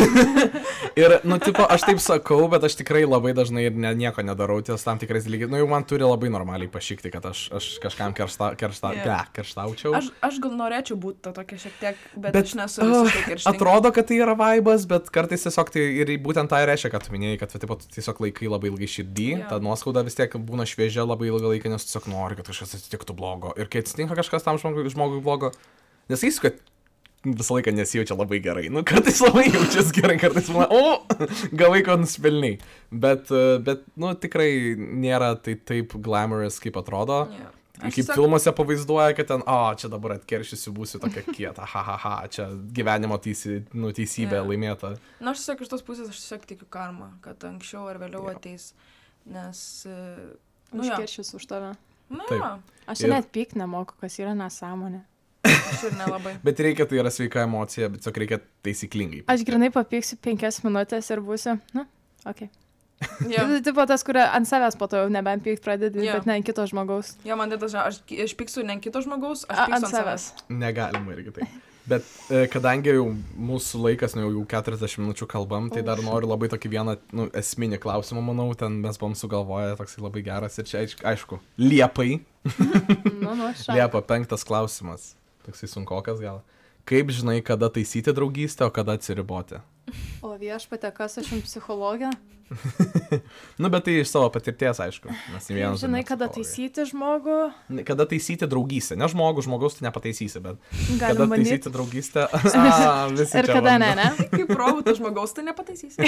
Ir, nu, tipo, aš taip sakau, bet aš tikrai labai dažnai ir ne, nieko nedarau ties tam tikrais dalykais. Nu, jau man turi labai normaliai pašykti, kad aš, aš kažkam keršta, keršta, yeah. ble, kerštaučiau. Aš, aš gal norėčiau būti to tokia šiek tiek, bet, bet aš nesu visiškai kerštinga. Atrodo, kad tai yra vaibas, bet kartais tiesiog tai ir būtent tai reiškia, kad tu minėjai, kad tipo, tu tiesiog laikai labai ilgai širdį, yeah. ta nuoskauda vis tiek būna šviežia labai ilgą laiką, nes tu tiesiog nori, kad kažkas atsitiktų blogo. Ir kai atsitinka kažkas tam žmogui, žmogui blogo, nesakysiu, kad visą laiką nesijaučia labai gerai. Nu, kartais labai jaučiasi gerai, kartais man, o, gavai, ko nuspelniai. Bet, bet, nu, tikrai nėra tai taip glamorous, kaip atrodo. Yeah. Kaip tiesiog... filmuose pavaizduoja, kad ten, o, čia dabar atkeršysiu, būsiu tokia kieta, ha, ha, ha, čia gyvenimo teisy, nu, teisybė yeah. laimėta. Na, aš tiesiog iš tos pusės, aš tiesiog tikiu karmą, kad anksčiau ar vėliau yeah. ateis, nes... Nu, užkeršys už tave. Nu, taip. Aš ir... net pykt nemoku, kas yra nesąmonė. Aš ir nelabai. Bet reikia, tai yra sveika emocija, bet tiesiog reikia taisyklingai. Aš grinai papyksiu penkias minutės ir būsiu, nu, okei. Okay. Yeah. Tai tipo tas, kur ant savęs po to jau nebent pykt pradedi, yeah. bet ne ant kito žmogaus. Jo, yeah, man tai tas, aš, aš pyksiu ne ant kito žmogaus, aš pyksiu ant, ant savęs. Negalima irgi tai. Bet e, kadangi jau mūsų laikas, nu, jau keturiasdešimt minučių kalbam, tai dar noriu labai tokį vieną, nu, esminį klausimą, manau, ten mes buvom sugalvoję, toks labai geras ir čia, aišku, Liepai. nu, nu, Liepa, penktas klausimas. Toksai sunkokas gal. Kaip žinai, kada taisyti draugystę, o kada atsiriboti? O viešpatė, kas aš jums psichologė? Nu, bet tai iš savo patirties, aišku. Nes Kaip žinai, kada taisyti žmogų? Kada taisyti draugystę. Ne žmogų, žmogaus tu nepataisysi, bet Galim kada bandyt. taisyti draugystę. A, visi ir kada ne, ne? Kaip robotas žmogaus tu nepataisysi.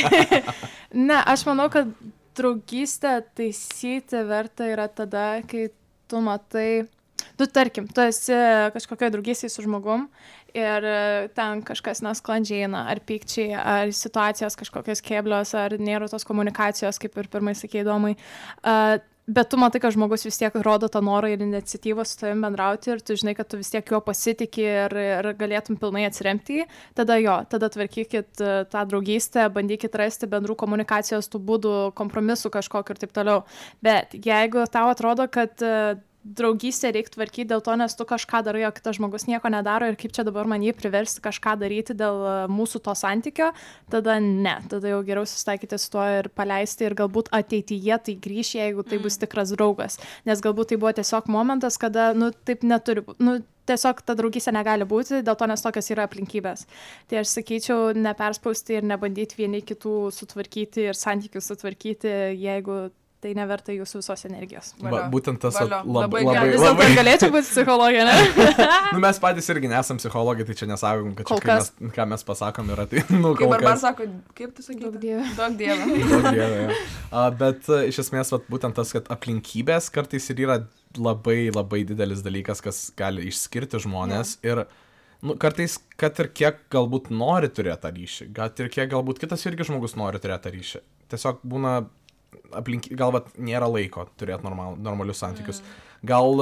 Ne, aš manau, kad draugystę taisyti verta yra tada, kai tu matai... Tu, tarkim, tu esi kažkokioj draugystėj su žmogum ir ten kažkas nesklandžiai eina, ar pykčiai, ar situacijos kažkokios keblios, ar nėra tos komunikacijos, kaip ir pirmai sakei, įdomai. Uh, bet tu matai, kad žmogus vis tiek rodo tą norą ir iniciatyvą su tavim bendrauti ir tu žinai, kad tu vis tiek juo pasitiki ir, ir galėtum pilnai atsiremti jį, tada jo, tada tvarkykit tą draugystę, bandykit rasti bendrų komunikacijos tų būdų, kompromisų kažkokiu ir taip toliau. Bet jeigu tau atrodo, kad uh, draugystę reikia tvarkyti dėl to, nes tu kažką darai, o kitas žmogus nieko nedaro ir kaip čia dabar man jį priversti kažką daryti dėl mūsų to santykio, tada ne, tada jau geriau susitaikyti su tuo ir paleisti ir galbūt ateityje tai grįš, jeigu tai bus tikras draugas, nes galbūt tai buvo tiesiog momentas, kada, nu, taip neturi, nu, tiesiog ta draugystė negali būti, dėl to, nes tokios yra aplinkybės. Tai aš sakyčiau, neperspausti ir nebandyti vieni kitų sutvarkyti ir santykius sutvarkyti, jeigu tai neverta jūsų visos energijos. Va, būtent tas Valio. lab, Labai labai... Vis labai... dėlto galėčiau būti psichologė, ne? Nu, mes patys irgi nesam psichologai, tai čia nesakom, kad čia, kai mes, ką mes pasakom yra tai, nu, kaip kol Barbar kas. sako, kaip tu sakai? Daug dievė. Daug dievė. Daug dievė, ja. A, bet a, iš esmės, vat, būtent tas, kad aplinkybės kartais ir yra labai, labai didelis dalykas, kas gali išskirti žmonės ja. Ir nu, kartais, kad ir kiek galbūt nori turėti tą ryšį, kad ir kiek galbūt kitas irgi žmogus nori turėti tą ryšį. Tiesiog būna aplink, gal vat, nėra laiko turėti normal, normalius santykius. Gal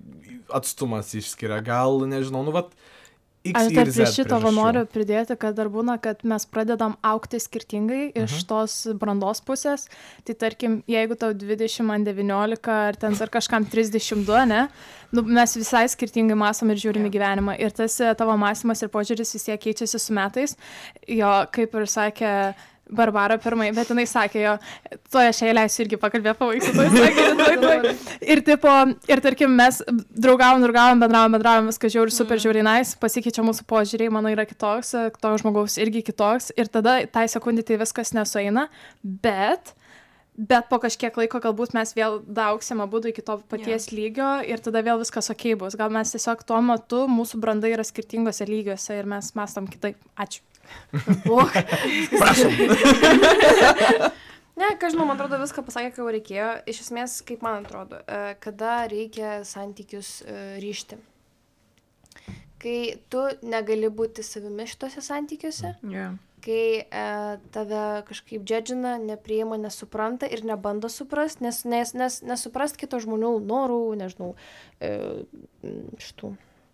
atstumas išskiria, gal, nežinau, nu, vat, X Aš ir dar Z prie šito priežasčių. noriu pridėti, kad dar būna, kad mes pradedam augti skirtingai uh-huh. iš tos brandos pusės. Tai tarkim, jeigu tau dvidešimt, man devyniolika, ar ten ar kažkam trisdešimt du, ne, nu, mes visai skirtingai mąstom ir žiūrim į gyvenimą. Ir tas tavo mąstymas ir požiūris vis tiek keičiasi su metais. Jo, kaip ir sakė Barbara pirmai, bet jinai sakė, jo, to aš jai leisiu irgi pakalbėti pavaiksiu, to sakė, tuoj, tuoj. Ir, tipo, ir tarkim, mes draugavom, draugavom, bendravom, bendravom, viskas žiauri, super žiauri nice, pasikeičia mūsų požiūriai, mano yra kitoks, to žmogaus irgi kitoks, ir tada tai sekundį tai viskas nesueina, bet, bet po kažkiek laiko galbūt mes vėl daugsim abudu iki to paties yeah. lygio ir tada vėl viskas okei bus. Gal mes tiesiog tuo metu, mūsų branda yra skirtingose lygiuose ir mes mąstom kitaip. Ačiū. Ne, ką žinau, man atrodo, viską pasakė, ką jau reikėjo. Iš esmės, kaip man atrodo, kada reikia santykius ryžti. kai tu negali būti savimi šitose santykiuose, Yeah. kai e, tave kažkaip džedžina, nepriima, nesupranta ir nebando suprast, nes, nes, nes nesuprast kito žmonių norų, nežinau, e, šitų,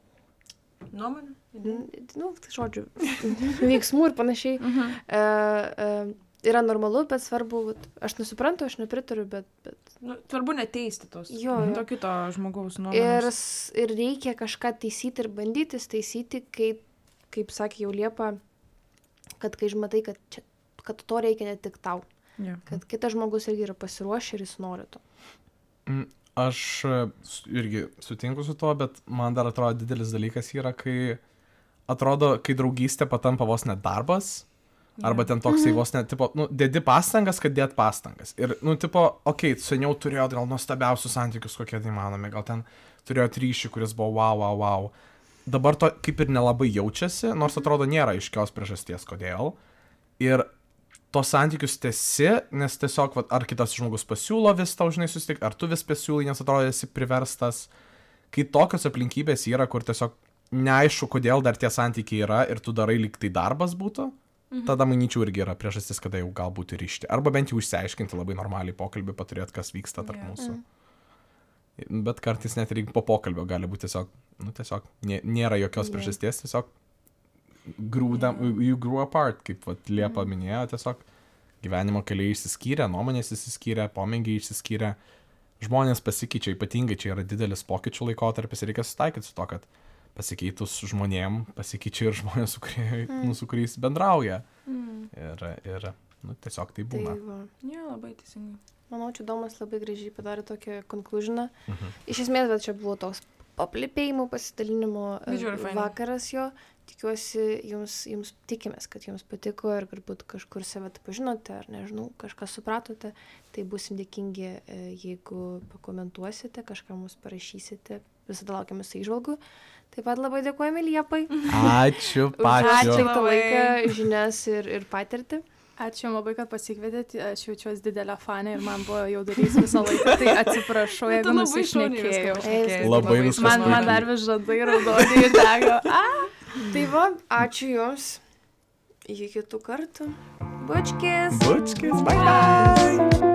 Nuomonė? nu, žodžiu, veiksmų ir panašiai. Mhm. E, e, yra normalu, bet svarbu, vat, aš nesuprantu, aš nepritariu, bet... bet... Nu, svarbu neteisti tos. Jo, jo. To kito žmogaus Ir, nuomonės. s- ir reikia kažką taisyti ir bandytis taisyti, kaip, kaip sakė jau Liepa, kad kai žmatai, kad, čia, kad to reikia ne tik tau, Yeah. kad kitas žmogus irgi yra pasiruošę ir jis nori to. Mm, Aš e, s- irgi sutinku su tuo, bet man dar atrodo didelis dalykas yra, kai atrodo, kai draugystė patampa vos net darbas, arba ten toksai vos net, tipo, nu, dedi pastangas, kad dėt pastangas. Ir, nu, tipo, okei, okay, seniau turėjot gal nuostabiausius santykius, kokie tai manomi, gal ten turėjot ryšį, kuris buvo wow, wow, wow. Dabar to kaip ir nelabai jaučiasi, nors atrodo nėra aiškios priežasties, kodėl. Ir tos santykius tesi, nes tiesiog, vat, ar kitas žmogus pasiūlo vis tau, žinai, susitikti, ar tu vis pasiūlai, nes atrodo esi priverstas. Kai tokios aplinkybės yra, kur tiesiog neaišku, kodėl dar tie santykiai yra ir tu darai lyg tai darbas būtų, mhm. tada, manyčiau, irgi yra priežastis, kada jau galbūt ir ryšti. Arba bent jau išsiaiškinti labai normaliai pokalbį, paturėti, kas vyksta tarp Yeah. mūsų. Bet kartais net ir po pokalbio gali būti tiesiog, nu, tiesiog nė- nėra jokios Yeah. priežasties, tiesiog grūdam, you grew apart, kaip vat, Liepa minėjo, tiesiog gyvenimo keliai išsiskyrė, nuomonės išsiskyrė, pomėgiai išsiskyrė, žmonės pasikeičia, ypatingai čia yra didelis pokyčių laikotarpis ir reikia sutaikyti su to, kad pasikeitus žmonėm pasikeičia ir žmonės, su, kurie, mm. nu, su kuriais bendrauja. Mm. Ir, ir nu, tiesiog tai Tai būna. va. Jo, labai teisingai. Manau, čia Domas labai gražiai padarė tokią konkluziną. Mhm. Iš esmės, bet čia buvo toks paplipėjimų, pasidalinimo e, Žiauriai fainai. vakaras jo. Tikiuosi, jums, jums tikimės, kad jums patiko ir galbūt kažkur save pažinote, ar nežinau, kažką supratote. Tai būsim dėkingi, e, jeigu pakomentuosite, kažką mums parašysite. Visada laukiame su įžvalgų. Taip pat labai dėkojame Liepai Ačiū, už pačiu. atliktą Labai. laiką, žinias ir, ir patirtį. Ačiū jums labai, kad pasikvietėt, aš jaučiuosi didelę fanę ir man buvo jaudulys visą laiką, tai atsiprašau, Tu jeigu labai šauniai viską nusišnekėjau. pašnekėjai. Labai viskas Man, man puikiai. dar vis žadai raudoni ir dega. Tai va, ačiū jums. Iki kitų kartų. Bučkis. Bučkis, bye bye.